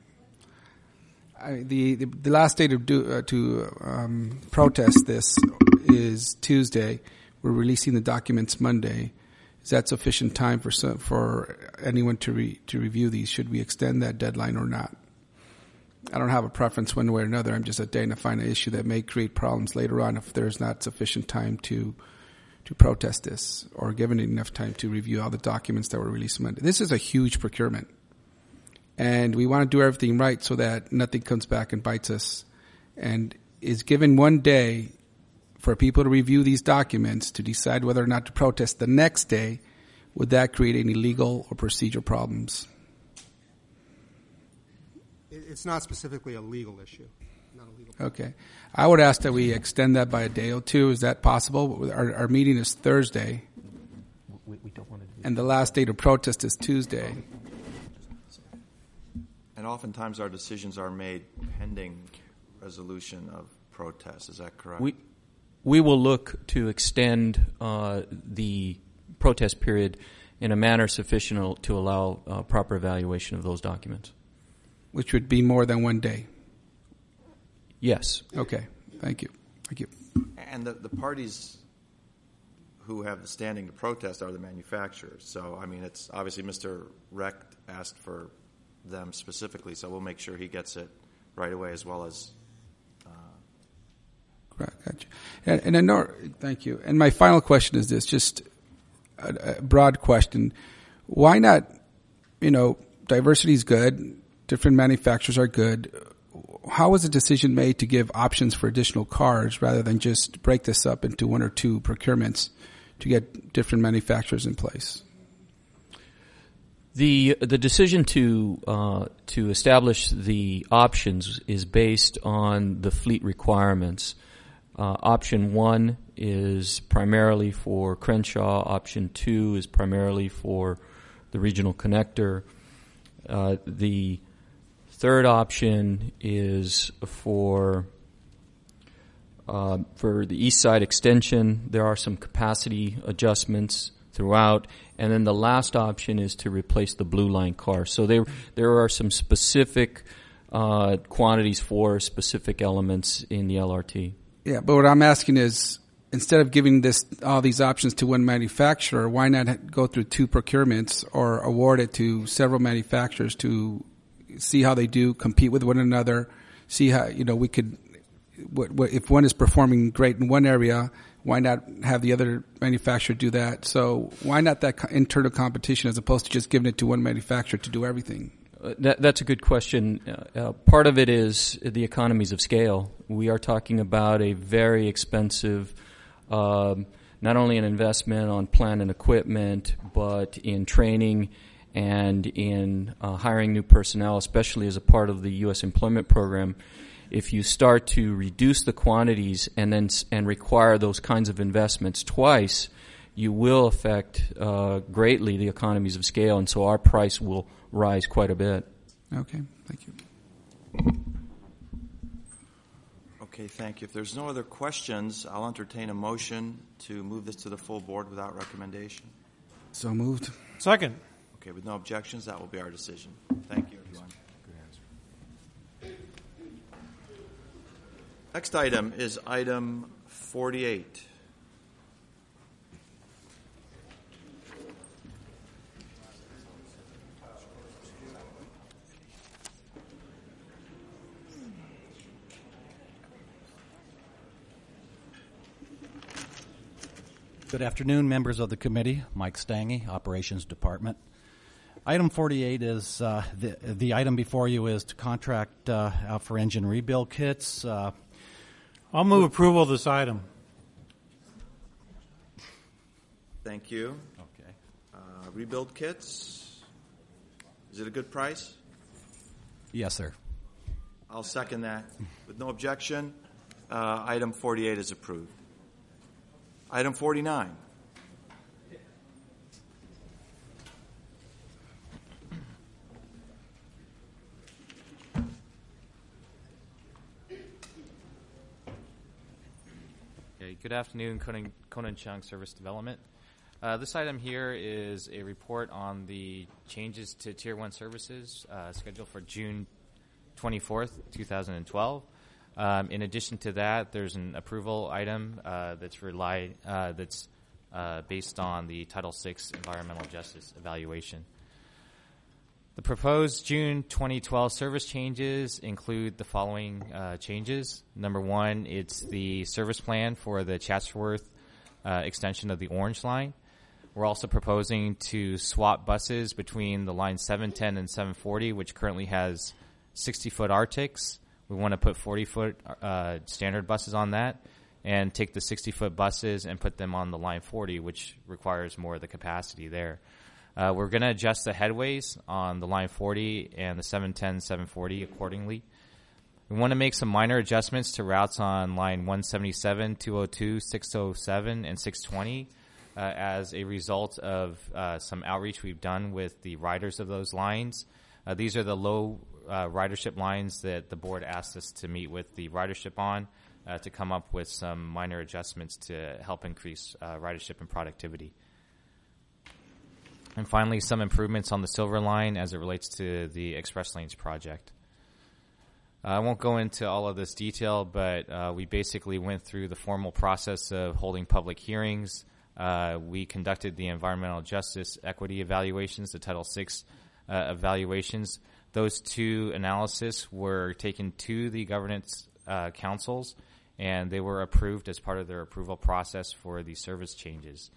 The last day to protest this is Tuesday. We're releasing the documents Monday. Is that sufficient time for anyone to review these? Should we extend that deadline or not? I don't have a preference one way or another. I'm just identifying an issue that may create problems later on if there's not sufficient time to protest this or given enough time to review all the documents that were released Monday. This is a huge procurement. And we want to do everything right so that nothing comes back and bites us. And is given one day for people to review these documents to decide whether or not to protest the next day, would that create any legal or procedural problems? It's not specifically a legal issue. Not a legal Okay. I would ask that we extend that by a day or 2. Is that possible? Our meeting is Thursday. We don't want to do and the last day to protest is Tuesday. And oftentimes our decisions are made pending resolution of protest. Is that correct? We will look to extend the protest period in a manner sufficient to allow proper evaluation of those documents. Which would be more than one day? Yes. Okay. Thank you. Thank you. And the parties who have the standing to protest are the manufacturers. So, it's obviously Mr. Recht asked for them specifically, so we'll make sure he gets it right away as well as... Gotcha. Thank you. And my final question is this, just a broad question. Why not, diversity is good, different manufacturers are good. How was the decision made to give options for additional cars rather than just break this up into 1 or 2 procurements to get different manufacturers in place? The decision to establish the options is based on the fleet requirements. Option 1 is primarily for Crenshaw. Option 2 is primarily for the regional connector. The third option is for the East Side extension. There are some capacity adjustments throughout, and then the last option is to replace the Blue Line car. So there are some specific quantities for specific elements in the LRT. Yeah, but what I'm asking is, instead of giving all these options to one manufacturer, why not go through two procurements or award it to several manufacturers to see how they do, compete with one another, see how, we could, if one is performing great in one area, why not have the other manufacturer do that? So why not that internal competition as opposed to just giving it to one manufacturer to do everything? That's a good question. Part of it is the economies of scale. We are talking about a very expensive, not only an investment on plant and equipment, but in training and in hiring new personnel, especially as a part of the U.S. employment program. If you start to reduce the quantities and require those kinds of investments twice, you will affect greatly the economies of scale, and so our price will rise quite a bit. Okay, thank you. Okay, thank you. If there's no other questions, I'll entertain a motion to move this to the full board without recommendation. So moved. Second. Okay, with no objections, that will be our decision. Thank you, everyone. Good answer. Next item is item 48. Good afternoon, members of the committee. Mike Stange, Operations Department. Item 48 is the item before you is to contract out for engine rebuild kits. I'll move approval of this item. Thank you. Okay. Rebuild kits. Is it a good price? Yes, sir. I'll second that. With no objection, item 48 is approved. Item 49. Okay, good afternoon, Conan Chung, Service Development. This item here is a report on the changes to Tier 1 services scheduled for June 24th, 2012. In addition to that, there's an approval item that's based on the Title VI Environmental Justice Evaluation. The proposed June 2012 service changes include the following changes. Number one, it's the service plan for the Chatsworth extension of the Orange Line. We're also proposing to swap buses between the line 710 and 740, which currently has 60-foot Arctics. We want to put 40-foot standard buses on that and take the 60-foot buses and put them on the line 40, which requires more of the capacity there. We're going to adjust the headways on the line 40 and the 710, 740 accordingly. We want to make some minor adjustments to routes on line 177, 202, 607, and 620 as a result of some outreach we've done with the riders of those lines. These are the low ridership lines that the board asked us to meet with the ridership on to come up with some minor adjustments to help increase ridership and productivity. And finally, some improvements on the Silver Line as it relates to the Express Lanes project. I won't go into all of this detail, but we basically went through the formal process of holding public hearings. We conducted the environmental justice equity evaluations, the Title VI evaluations. Those two analyses were taken to the governance councils, and they were approved as part of their approval process for the service changes.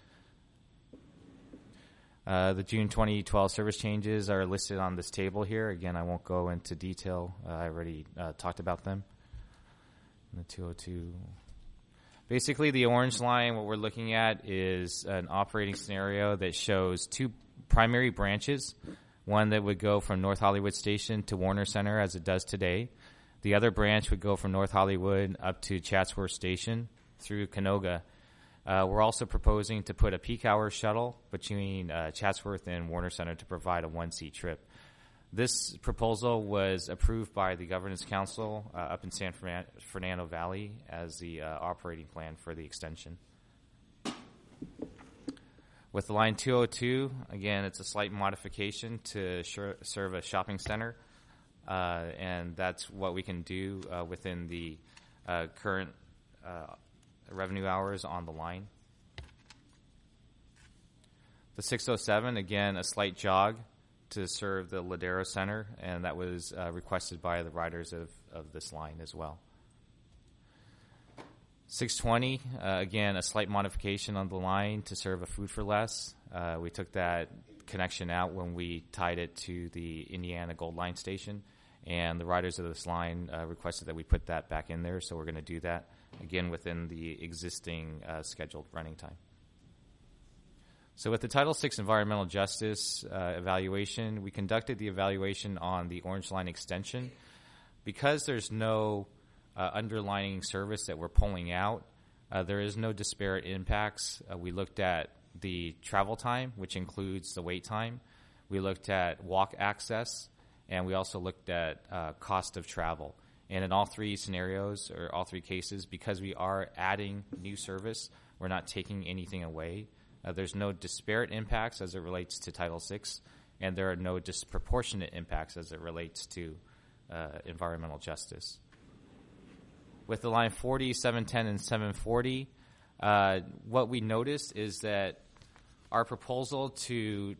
The June 2012 service changes are listed on this table here. Again, I won't go into detail. I already talked about them. The 202. Basically, the Orange Line, what we're looking at is an operating scenario that shows two primary branches. One that would go from North Hollywood Station to Warner Center as it does today. The other branch would go from North Hollywood up to Chatsworth Station through Canoga. We're also proposing to put a peak hour shuttle between Chatsworth and Warner Center to provide a one-seat trip. This proposal was approved by the Governance Council up in San Fernando Valley as the operating plan for the extension. With the Line 202, again, it's a slight modification to serve a shopping center, and that's what we can do within the current revenue hours on the line. The 607, again, a slight jog to serve the Ladero Center, and that was requested by the riders of this line as well. 620, again, a slight modification on the line to serve a Food for Less. We took that connection out when we tied it to the Indiana Gold Line station, and the riders of this line requested that we put that back in there, so we're going to do that, again, within the existing scheduled running time. So with the Title VI Environmental Justice evaluation, we conducted the evaluation on the Orange Line extension. Because there's no underlining service that we're pulling out, there is no disparate impacts. We looked at the travel time, which includes the wait time. We looked at walk access, and we also looked at cost of travel. And in all three scenarios, or all three cases, because we are adding new service, we're not taking anything away. There's no disparate impacts as it relates to Title VI, and there are no disproportionate impacts as it relates to environmental justice. With the Line 40, 710, and 740, what we noticed is that our proposal to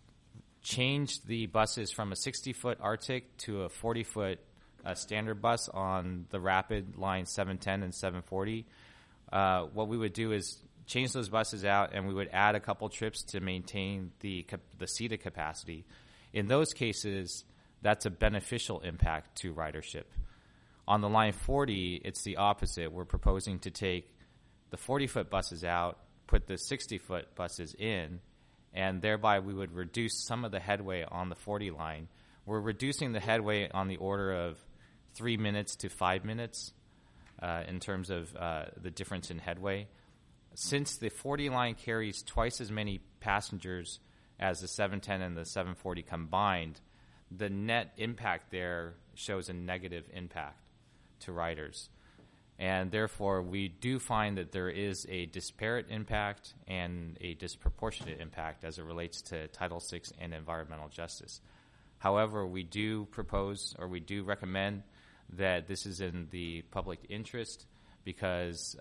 change the buses from a 60-foot Arctic to a 40-foot standard bus on the rapid Line 710 and 740, what we would do is change those buses out, and we would add a couple trips to maintain the seated capacity. In those cases, that's a beneficial impact to ridership. On the Line 40, it's the opposite. We're proposing to take the 40-foot buses out, put the 60-foot buses in, and thereby we would reduce some of the headway on the 40 line. We're reducing the headway on the order of 3 minutes to 5 minutes in terms of the difference in headway. Since the 40 line carries twice as many passengers as the 710 and the 740 combined, the net impact there shows a negative impact to riders. And therefore, we do find that there is a disparate impact and a disproportionate impact as it relates to Title VI and environmental justice. However, we do propose, or we do recommend, that this is in the public interest, because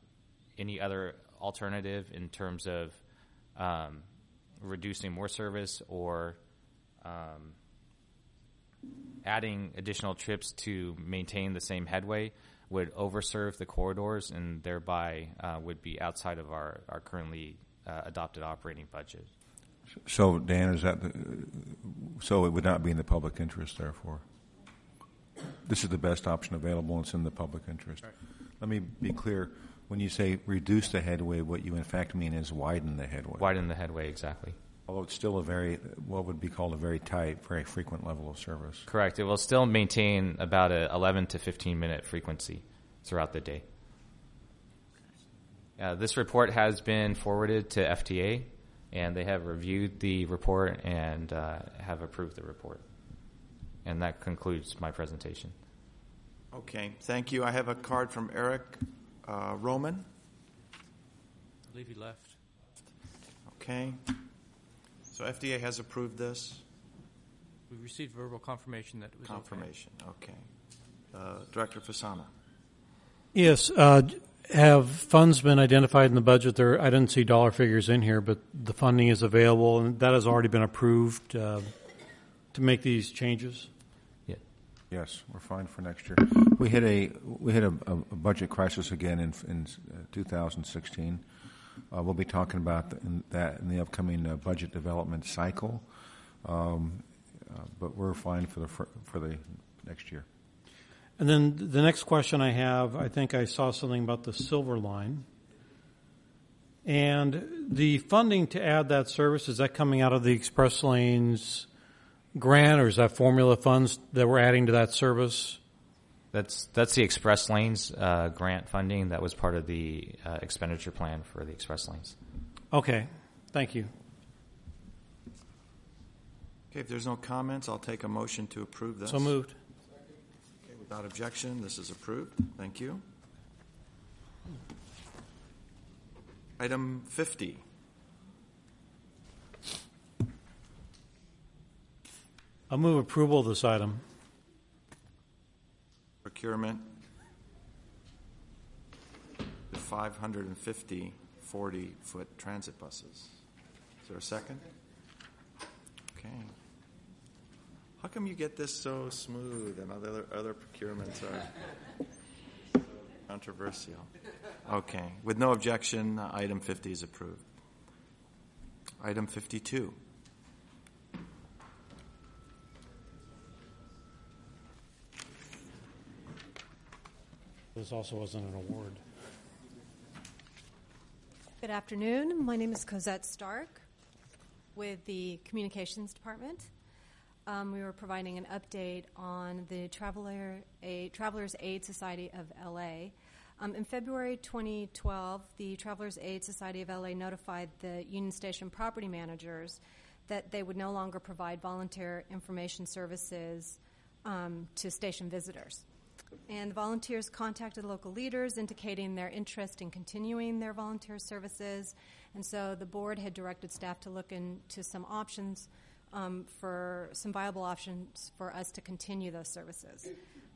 any other alternative in terms of reducing more service or adding additional trips to maintain the same headway would overserve the corridors and thereby would be outside of our currently adopted operating budget. So, Dan, is that so it would not be in the public interest, therefore? This is the best option available, and it's in the public interest. Right. Let me be clear. When you say reduce the headway, what you in fact mean is widen the headway. Widen the headway, exactly. Although it's still what would be called a very tight, very frequent level of service. Correct. It will still maintain about a 11 to 15 minute frequency throughout the day. This report has been forwarded to FTA, and they have reviewed the report and have approved the report. And that concludes my presentation. Okay, thank you. I have a card from Eric Roman. I believe he left. Okay. So FDA has approved this? We received verbal confirmation that it was confirmation. Okay. Director Fasana. Yes. Have funds been identified in the budget? There, I didn't see dollar figures in here, but the funding is available, and that has already been approved to make these changes. Yes, we're fine for next year. We hit a budget crisis again in 2016. We'll be talking about that in the upcoming budget development cycle, but we're fine for the next year. And then the next question I have, I think I saw something about the Silver Line. And the funding to add that service, is that coming out of the Express Lanes grant, or is that formula funds that we're adding to that service? That's the Express Lanes grant funding. That was part of the expenditure plan for the Express Lanes. Okay. Thank you. Okay, if there's no comments, I'll take a motion to approve this. So moved. Okay, without objection, this is approved. Thank you. Item 50. I'll move approval of this item. Procurement. The 550 40-foot transit buses. Is there a second? Okay. How come you get this so smooth and other procurements are controversial? Okay. With no objection, item 50 is approved. Item 52. This also wasn't an award. Good afternoon. My name is Cosette Stark with the Communications Department. We were providing an update on the Travelers Aid Society of LA. In February 2012, the Travelers Aid Society of LA notified the Union Station property managers that they would no longer provide volunteer information services to station visitors. And the volunteers contacted local leaders indicating their interest in continuing their volunteer services. And so the board had directed staff to look into some options for some viable options for us to continue those services.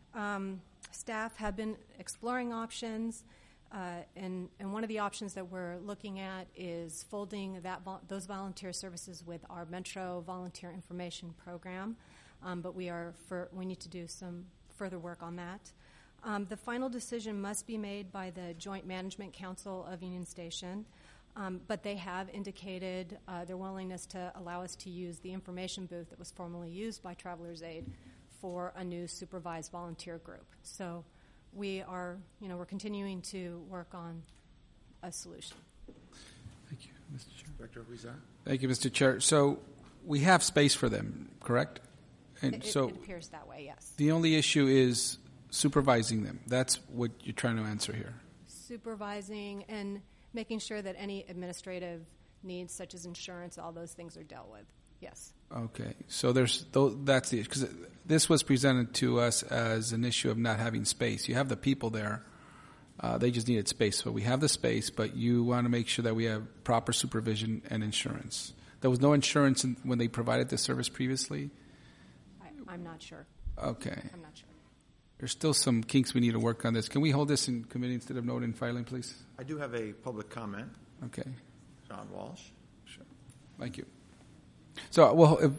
Staff have been exploring options, and one of the options that we're looking at is folding those volunteer services with our Metro Volunteer Information Program. But we need to do some further work on that. The final decision must be made by the Joint Management Council of Union Station, but they have indicated their willingness to allow us to use the information booth that was formerly used by Travelers Aid for a new supervised volunteer group. So we're continuing to work on a solution. Thank you, Mr. Chair. Director Huizar. Thank you, Mr. Chair. So we have space for them, correct? And It appears that way, yes. The only issue is supervising them. That's what you're trying to answer here. Supervising and making sure that any administrative needs, such as insurance, all those things are dealt with. Yes. Okay, so that's the issue. Because this was presented to us as an issue of not having space. You have the people there. They just needed space. So we have the space, but you want to make sure that we have proper supervision and insurance. There was no insurance when they provided this service previously? I'm not sure. Okay. I'm not sure. There's still some kinks we need to work on this. Can we hold this in committee instead of note and filing, please? I do have a public comment. Okay. John Walsh. Sure. Thank you. So, well, if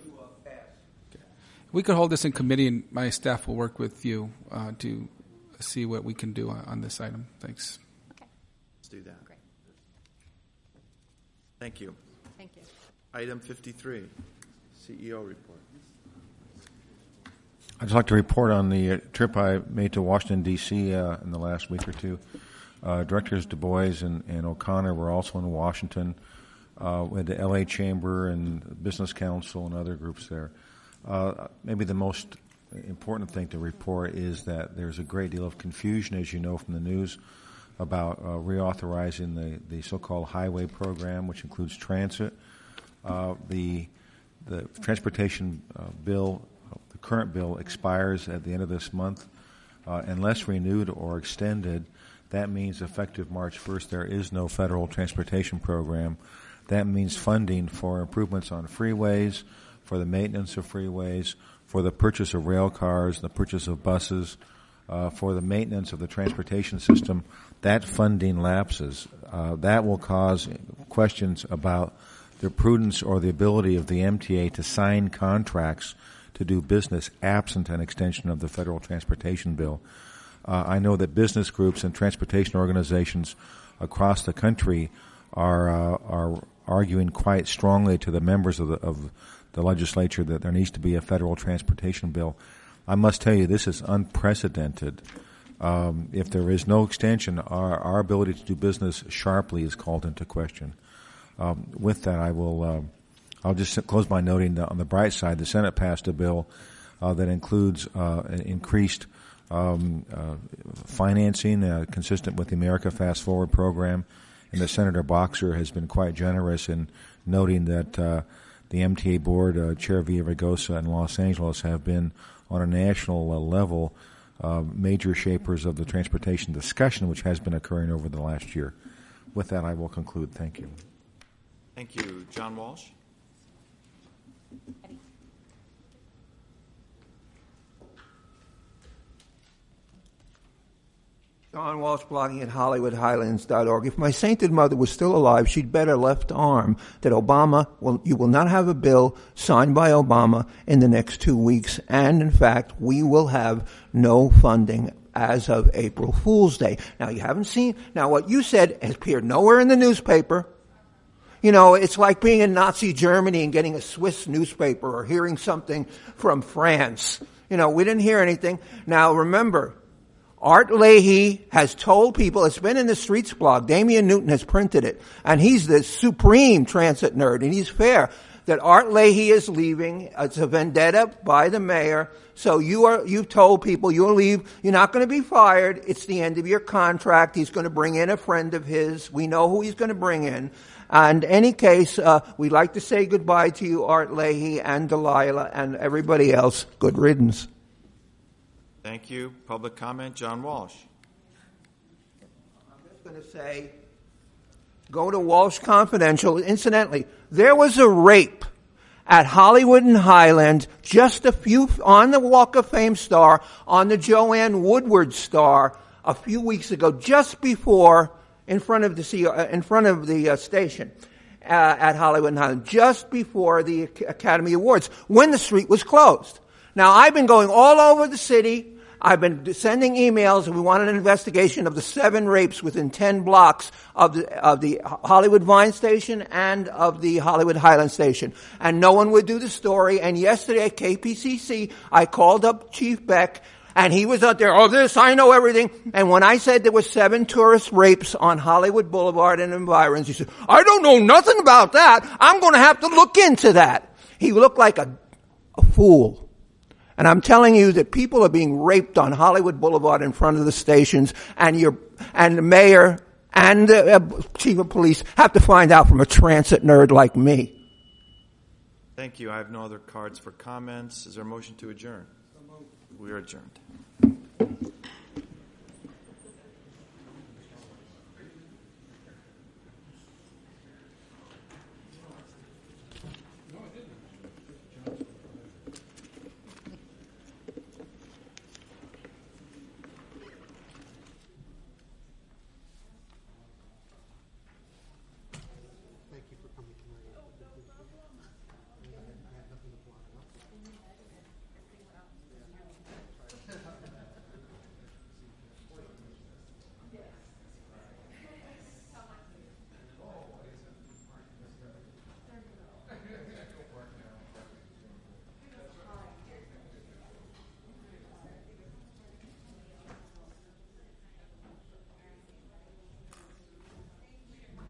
we could hold this in committee, and my staff will work with you to see what we can do on this item. Thanks. Okay. Let's do that. Great. Thank you. Thank you. Item 53, CEO report. I'd like to report on the trip I made to Washington, D.C. In the last week or two. Directors Du Bois and O'Connor were also in Washington with the L.A. Chamber and Business Council and other groups there. Maybe the most important thing to report is that there's a great deal of confusion, as you know from the news, about reauthorizing the so-called highway program, which includes transit. The transportation bill, the current bill, expires at the end of this month. Unless renewed or extended, that means effective March 1st, there is no federal transportation program. That means funding for improvements on freeways, for the maintenance of freeways, for the purchase of rail cars, the purchase of buses, for the maintenance of the transportation system. That funding lapses. That will cause questions about the prudence or the ability of the MTA to sign contracts to do business absent an extension of the federal transportation bill. I know that business groups and transportation organizations across the country are arguing quite strongly to the members of the legislature that there needs to be a federal transportation bill. I must tell you, this is unprecedented. If there is no extension, our ability to do business sharply is called into question. With that, I'll just close by noting that on the bright side, the Senate passed a bill that includes increased financing consistent with the America Fast Forward program, and that Senator Boxer has been quite generous in noting that the MTA board, Chair Villaraigosa and Los Angeles, have been on a national level major shapers of the transportation discussion, which has been occurring over the last year. With that, I will conclude. Thank you. Thank you. John Walsh. John Walsh, blogging at HollywoodHighlands.org. If my sainted mother was still alive, she'd bet her left arm that you will not have a bill signed by Obama in the next 2 weeks. And in fact, we will have no funding as of April Fool's Day. Now what you said has appeared nowhere in the newspaper. You know, it's like being in Nazi Germany and getting a Swiss newspaper or hearing something from France. You know, we didn't hear anything. Now remember, Art Leahy has told people, it's been in the Streets blog, Damian Newton has printed it, and he's the supreme transit nerd, and he's fair, that Art Leahy is leaving. It's a vendetta by the mayor. So you've told people you'll leave. You're not going to be fired. It's the end of your contract. He's going to bring in a friend of his. We know who he's going to bring in. And in any case, we'd like to say goodbye to you, Art Leahy and Delilah and everybody else. Good riddance. Thank you. Public comment, John Walsh. I'm just going to say, go to Walsh Confidential. Incidentally, there was a rape at Hollywood and Highland, just on the Walk of Fame star, on the Joanne Woodward star a few weeks ago, just before, in front of the station at Hollywood and Highland, just before the Academy Awards, when the street was closed. Now, I've been going all over the city. I've been sending emails, and we wanted an investigation of the 7 rapes within 10 blocks of the Hollywood Vine station and of the Hollywood Highland station. And no one would do the story. And yesterday at KPCC, I called up Chief Beck, and he was out there, I know everything. And when I said there were 7 tourist rapes on Hollywood Boulevard and environs, he said, I don't know nothing about that. I'm going to have to look into that. He looked like a fool. And I'm telling you that people are being raped on Hollywood Boulevard in front of the stations, and the mayor and the chief of police have to find out from a transit nerd like me. Thank you. I have no other cards for comments. Is there a motion to adjourn? We are adjourned.